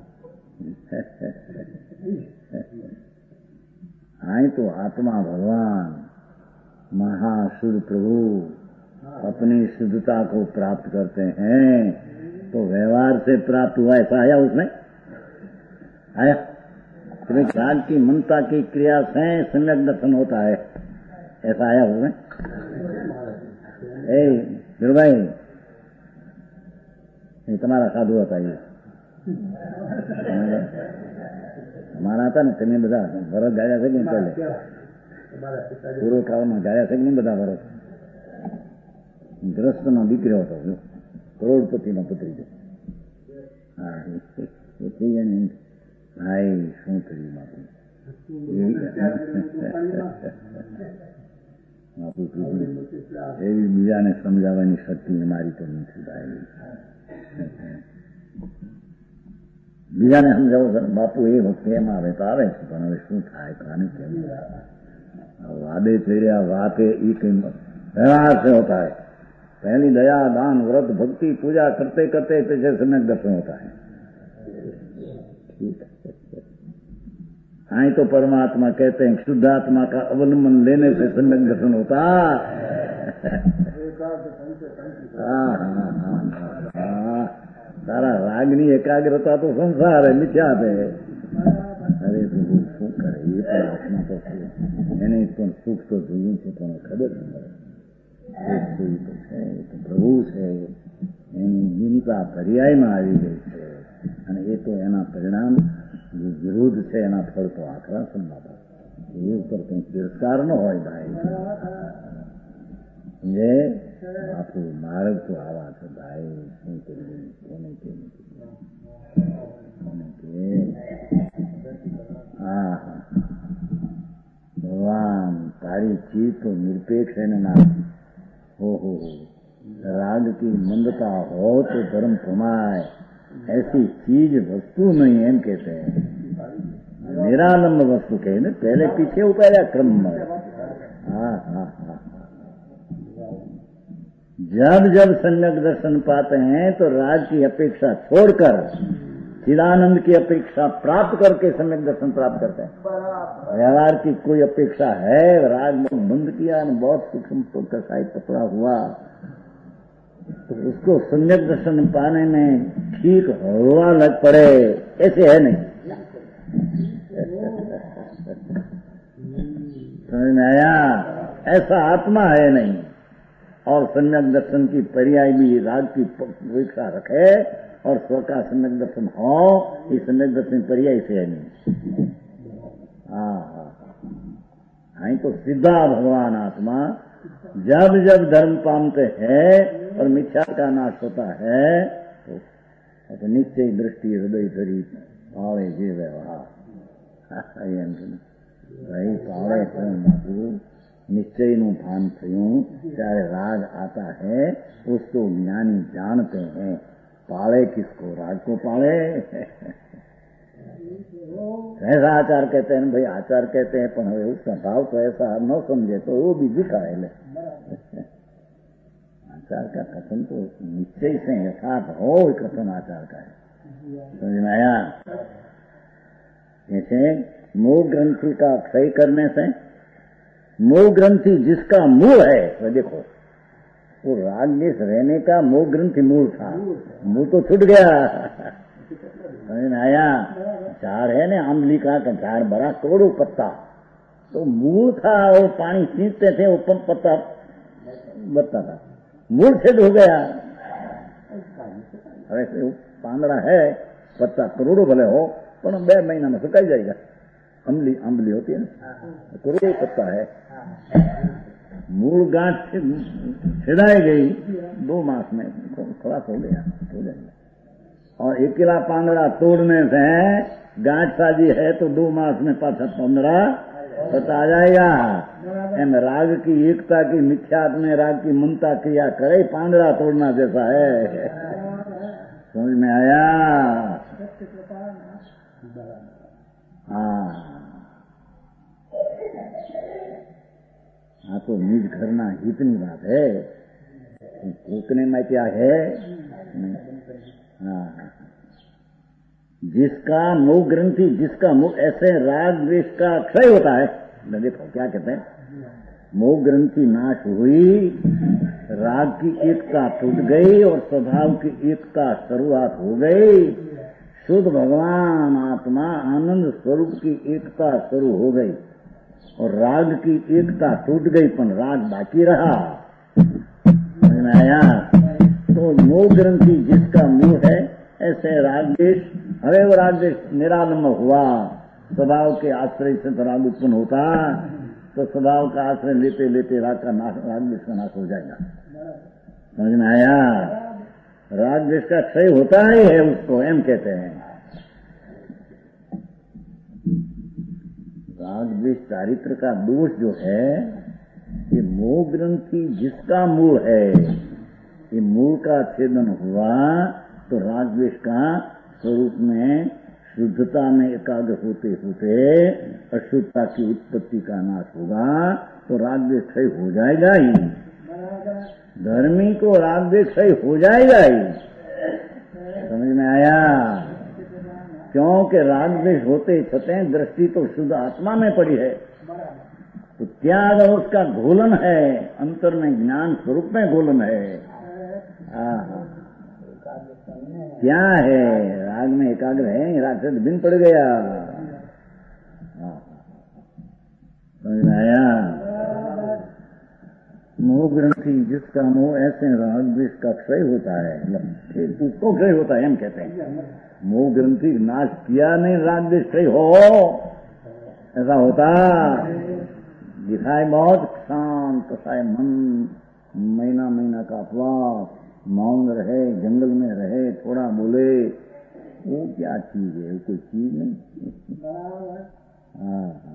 आई तो आत्मा भगवान महाशुद्ध प्रभु अपनी शुद्धता को प्राप्त करते हैं तो व्यवहार से प्राप्त हुआ ऐसा आया उसमें आया। राग की मनता की क्रिया से सम्यक दर्शन होता है ऐसा आया उसमें। ए गुरु भाई ये तुम्हारा साधु होता है हमारा था ने તમે બધા ભરત ગાયા છે કે પહેલે પૂર્વ કાળમાં ગાયા છે કે નહીં બધા ભરત? ગ્રસ્તનો દીકરો હતો કરોડપતિનો પુત્રી છે। હા એ થઈ જાય ને ભાઈ શું થયું બાપુ એવી બીજાને સમજાવવાની શક્તિ અમારી તો નથી ભાઈ. બીજાને સમજાવો બાપુ એ વખતે એમ આવે તો આવે છે, પણ હવે શું થાય કાને કેમ वादे चढ़िया वाते व्यवहार से होता है. पहली दया दान व्रत भक्ति पूजा करते करते पीछे सम्यक दर्शन होता है. ठीक है. हाँ तो परमात्मा कहते हैं शुद्ध आत्मा का अवलंबन लेने से सम्यक दर्शन होता. हाँ हाँ हाँ सारा रागनी एकाग्रता तो संसार है, मिथ्या है. अरे प्रभु શું કરે એ પણ આત્મા તો છે, એને પણ સુખ તો જોયું છે પણ ખબર ન પડે. તો છે તો પ્રભુ છે એની ચિંતા પર્યાયમાં આવી ગઈ છે અને એ તો એના પરિણામ જે વિરુદ્ધ છે એના ફળ તો આખરા સંભાળે. એ ઉપર કંઈ તિરસ્કાર ન હોય ભાઈ. સમજે આપણું માર્ગ તો આવા છે ભાઈ. શું કરીએ કોને કેમ કોને કે हाँ भगवान तारी चीज तो निरपेक्ष है ना. हो हो राग की मंदता हो तो धर्म कमाए, ऐसी चीज वस्तु नहीं एम कहते हैं. निरालंब वस्तु कहे ना, पहले पीछे उपाया क्रम में. हाँ हाँ हाँ जब जब सम्यक दर्शन पाते हैं तो राग की अपेक्षा छोड़कर चिदानंद की अपेक्षा प्राप्त करके सम्यक दर्शन प्राप्त करते हैं. व्यवहार की कोई अपेक्षा है, राग में बंद किया और बहुत सूक्ष्म तो कसाई पकड़ा हुआ तो उसको सम्यक दर्शन पाने में ठीक हुआ लग पड़े, ऐसे है नहीं. समझ में आया? ऐसा आत्मा है नहीं. और सम्यक दर्शन की पर्याय भी राग की अपेक्षा रखे और स्व का सम्यक दर्शन हो, ये सम्यक दर्शन पर्याय से है नहीं. हाँ हाँ हाँ तो सीधा भगवान आत्मा जब जब धर्म पामते हैं और मिथ्या का नाश होता है तो निश्चय दृष्टि हृदय धरी पावे जे व्यवहार. भाई पावे बापू निश्चय नु भान थयूं ત્યારે राग आता है उसको ज्ञानी जानते हैं. पाले किसको? राग को पाले. ऐसा आचार कहते हैं भाई, आचार कहते हैं पण હવે उसका भाव तो ऐसा न समझे तो वो भी दिखाए ले. आचार का कथन तो निश्चय से यथार्थ हो कथन आचार का है. समझ में आया? जैसे मोह ग्रंथि का क्षय करने से, मोह ग्रंथि जिसका मूल है वो देखो वो राग देश रहने का मोह ग्रंथि मूल था, मूल तो छूट गया. समझ में आया? झाड़ है ना आंबली का झाड़ बड़ा करोड़ों पत्ता तो मूल था, वो पानी सींचते थे वो पंप पत्ता बचता था, मूल छेद हो गया. वैसे પાંદડા है पत्ता करोड़ों भले हो पर बे महीना में सुखाई जाएगा. अम्बली आंबली होती है ना, करोड़ों पत्ता है. मूल गांठ छिड़ाई गई दो मास में खलास हो गया, हो जाएगा. और अकेला पांदड़ा तोड़ने से गांठ साजी है तो दो मास में पाछा पंद्रह पता आ जाएगा. एम राग की एकता की मिथ्यात में राग की ममता क्रिया करे पांदड़ा तोड़ना जैसा है. समझ में आया? हाँ हाँ तो निज घरना हितनी बात है, कोकने में क्या है. हाँ जिसका मोह ग्रंथि जिसका मोह ऐसे राग द्वेष का क्षय होता है. देखो क्या कहते हैं, मोह ग्रंथि नाश हुई, राग की एकता टूट गई और स्वभाव की एकता शुरुआत हो गई. शुद्ध भगवान आत्मा आनंद स्वरूप की एकता शुरू हो गई और राग की एकता टूट गई पर राग बाकी रहा. समझ में आया? तो मोह ग्रंथि जिसका मुंह है ऐसे राग देश, हरे वो राग देश निरालंब हुआ. स्वभाव के आश्रय से तो राग उत्पन्न होता तो स्वभाव का आश्रय लेते लेते राग का नाश, राग देश का नाश हो जाएगा. समझ में आया? राग देश का क्षय होता ही है उसको एम कहते हैं. राग द्वेष चारित्र का दोष जो है, ये मोह ग्रंथि जिसका मूल है, ये मूल का छेदन हुआ तो राग द्वेष का स्वरूप में शुद्धता में एकाग्र होते होते अशुद्धता की उत्पत्ति का नाश होगा, तो राग द्वेष क्षय हो जाएगा ही। धर्मी को राग द्वेष क्षय हो जाएगा ही। समझ में आया? क्योंकि राग द्वेष होते छते दृष्टि तो शुद्ध आत्मा में पड़ी है, तो त्याग उसका घोलन है, अंतर में ज्ञान स्वरूप में घोलन है। क्या है? राग में एकाग्र है, राग से बिन पड़ गया। समझ में आया? मोह ग्रंथि जिसका मोह, ऐसे राग द्वेष का क्षय होता है, उसको क्षय होता है हम कहते हैं। मोह ग्रंथि नाश किया नहीं, राग द्वेष क्षय हो, ऐसा होता। दिखाए बहुत शांत सा है मन, महीना महीना का अपवास, मौन रहे, जंगल में रहे, थोड़ा बोले, वो क्या चीज है? कोई चीज नहीं। हाँ,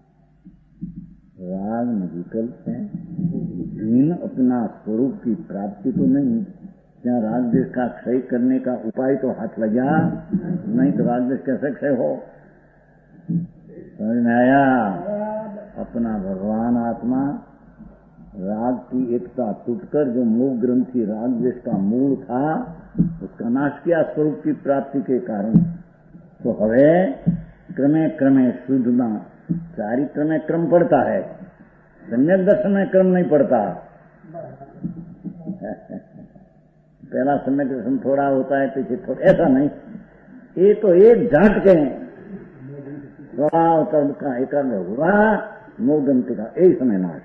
राग में विकल्प है, इन अपना स्वरूप की प्राप्ति तो नहीं। क्या राग द्वेष का क्षय करने का उपाय तो हाथ लगा नहीं, तो राग द्वेष कैसे क्षय हो? समझ में आया? अपना भगवान आत्मा राग की एकता टूटकर जो मोह ग्रंथि राग द्वेष का मूल था, उसका नाश किया स्वरूप की प्राप्ति के कारण। तो हवे क्रमे क्रमे शुद्धना चारित्र में क्रम पड़ता है, सम्यक दर्शन में क्रम नहीं पड़ता। पहला सम्यक दर्शन थोड़ा होता है, पीछे थोड़ा, ऐसा नहीं। ये तो एक झटके स्वभाव का एकाग्र हुआ, मोह ग्रंथि का एक समय नाश।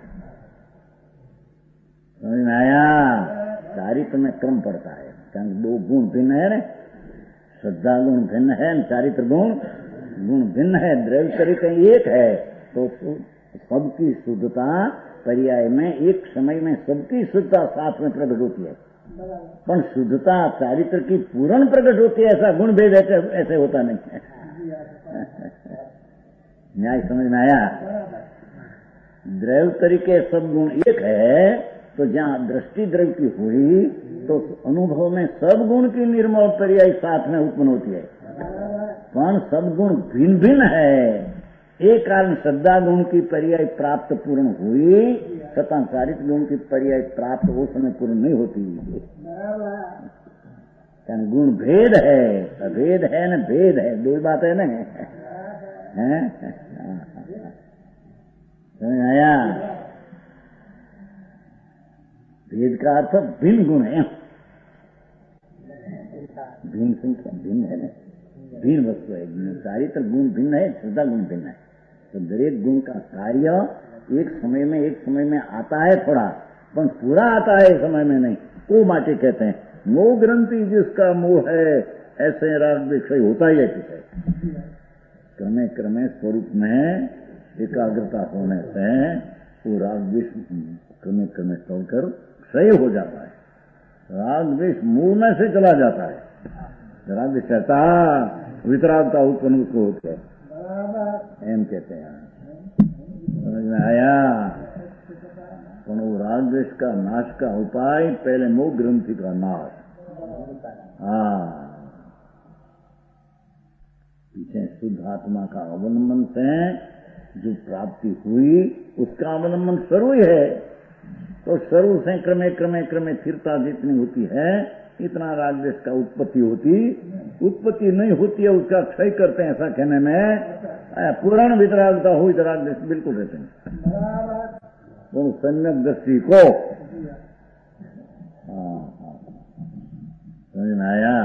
समझ में आया? चारित्र में क्रम पड़ता है, कारण दो गुण भिन्न है, श्रद्धा गुण भिन्न है, चारित्र गुण गुण भिन्न है, द्रव्य तरीके एक है, तो सबकी शुद्धता पर्याय में एक समय में सबकी शुद्धता साथ में प्रकट होती है, पर शुद्धता चारित्र की पूर्ण प्रकट होती है, ऐसा गुण भेद ऐसे होता नहीं है। न्याय समझ में आया? द्रव्य तरीके सब गुण एक है, तो जहाँ दृष्टि द्रव्य की हुई तो अनुभव में सब गुण की निर्मल पर्याय साथ में उत्पन्न होती है, पर सब गुण भिन्न भिन्न है। एक कारण श्रद्धा गुण की पर्याय प्राप्त पूर्ण हुई, तथा चारित्र गुण की पर्याय प्राप्त उस समय पूर्ण नहीं होती, कारण गुण भेद है, भेद है न भेद है, दो बात है न। समझ आया? भेद का अर्थ भिन्न गुण है, भिन्न संख्या भिन्न है ना, भिन्न वस्तु है। चारित्र गुण भिन्न है, श्रद्धा गुण भिन्न है, तो दरेक गुण का कार्य एक समय में एक समय में आता है थोड़ा, पर पूरा आता है समय में नहीं। वो माटे कहते हैं मोह ग्रंथि जिसका मोह है, ऐसे राग विषय होता ही है। क्रमे क्रमे स्वरूप में एकाग्रता होने से वो राग विष क्रमे क्रमे तोड़कर क्षय हो जाता है, राग विष मूल में से चला जाता है। राग विषयता वितरागता उत्पन्न उसको होते हैं, एम कहते हैं। समझ में आया? वो राग द्वेष का नाश का उपाय पहले मोह ग्रंथि का नाश। हाँ, पीछे शुद्ध आत्मा का अवलंबन से जो प्राप्ति हुई उसका अवलंबन स्वरूप है, तो स्वरूप से क्रमे क्रमे क्रमे स्थिरता जितनी होती है इतना राग द्वेष का उत्पत्ति होती उत्पत्ति नहीं होती है, उसका क्षय करते हैं। ऐसा कहने में पूर्ण वितरागता हुई तो राग द्वेष बिल्कुल रहते हैं, तो सम्यक दृष्टि को। समझ में आया?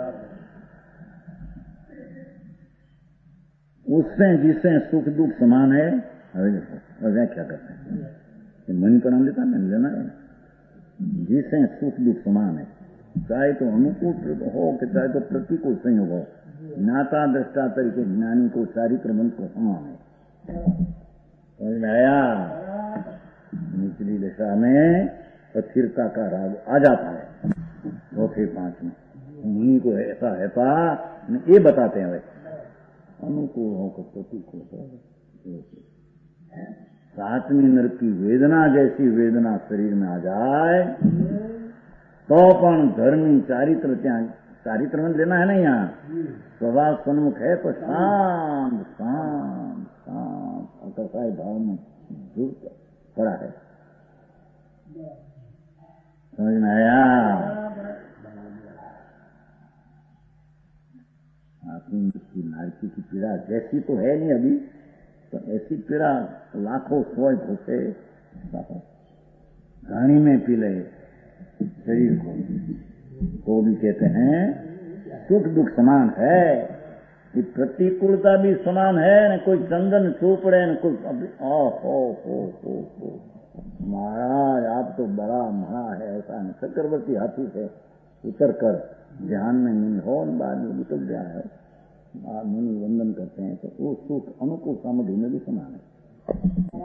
उससे जिससे सुख दुख समान है, व्याख्या करते हैं मणि पर हम लेता मैंने लेना है, जिससे सुख दुख समान है, चाहे तो अनुकूल हो कि चाहे तो प्रतिकूल संयोग हो, ज्ञाता दृष्टा तरीके ज्ञानी को चारित्र मंत्र को समान है। समझ में आया? निचली दशा में अस्थिरता का राग आ जाता है, चौथे पांच में मुनि को ऐसा है पा ये बताते हैं, अनुकूल हो कि प्रतिकूल हो, सातवीं नरक की वेदना जैसी वेदना शरीर में आ जाए तो पण धर्मी चारित्र त्या चारित्र में लेना है ना, यहाँ स्वभाव सन्मुख है तो शांत शांत शांत अकसाई भाव में जुट पड़ा है। समझ में आया? आत्मी की नारकी की पीड़ा जैसी तो है नहीं अभी, तो ऐसी पीड़ा लाखों सौ घोसे घानी में पी ले शरीर को, तो भी कहते हैं सुख दुख समान है, कि प्रतिकूलता भी समान है, न कोई चंदन चोपड़े न कोई ओ हो हो हो हो महाराज आप तो बड़ा महा है ऐसा नहीं। चक्रवर्ती हाथी से उतर कर ध्यान में नहीं हो न बाद में उतर गया है, मुनि वंदन करते हैं तो वो सुख अनुकूल सामग्री में भी समान है।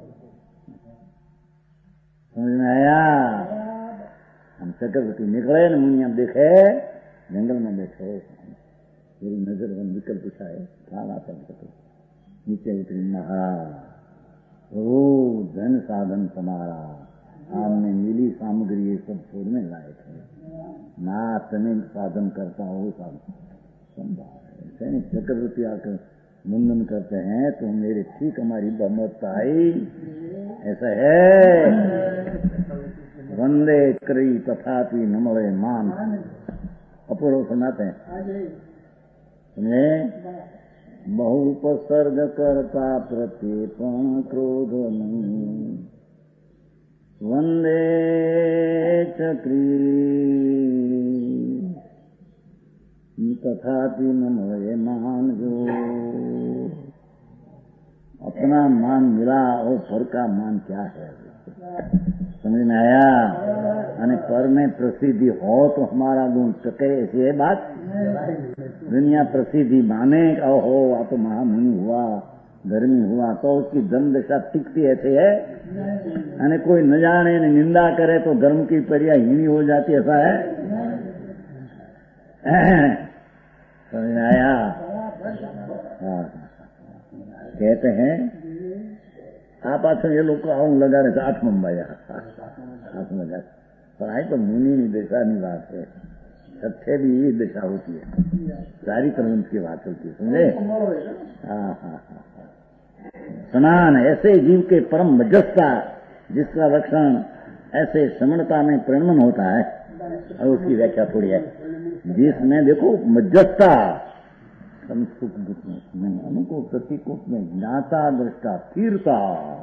समझ में आया? हम चक्रवर्ती निकले न मुनिया देखे जंगल में बैठे, मेरी नजर वन विकल्प उठाए, ख्याल आता नीचे उतरी, महाराज ओ धन साधन तुम्हारा, आपने मिली सामग्री ये सब छोड़ने लायक है ना, तने साधन करता हो साधन सैनिक चक्रवर्ती आकर मुंडन करते हैं तो मेरे ठीक हमारी बमरता आई, ऐसा है। वंदे करी तथापि नमले मान, अपूर्व सुनाते हैं समझे। बहुपसर्ग करता प्रत्येपण क्रोध नहीं, वंदे चक्री तथापि नमले मान। जो अपना मान मिला और पर का मान क्या है, समझ में आया? અને पर में प्रसिद्धि हो तो हमारा गुण टके, ऐसी है बात। दुनिया प्रसिद्धि माने, ओहो आ तो महामुनि हुआ, धर्मी हुआ, तो उसकी धर्म दशा टिकती ऐसे है। અને कोई न जाने न निंदा करे तो धर्म की परिया हीनी हो जाती, ऐसा है। समझ में आया? हाँ, कहते हैं आप पास ये लोग को आऊं लगा रहे आठ मुंबई हाथ लगा, पर आई तो मुनि दशा नहीं बात है, सत्य भी ये दशा होती है, सारी तरह की बात होती है, समझे? हाँ हाँ हाँ। समान ऐसे जीव के परम मध्यस्थता जिसका लक्षण ऐसे समणता में परिणमन होता है, और उसकी व्याख्या थोड़ी है, जिसमें देखो मध्यस्थता सुख दुख में अनुकूल प्रतिकूल में ज्ञाता दृष्टा स्थिरता,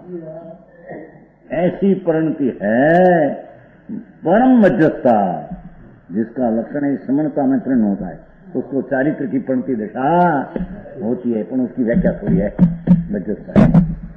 ऐसी परिणति है परम मध्यस्थता जिसका लक्षण समणता में परिणन होता है, उसको चारित्र की परिणति दशा होती है, पर उसकी व्याख्या थोड़ी है मध्यस्थता।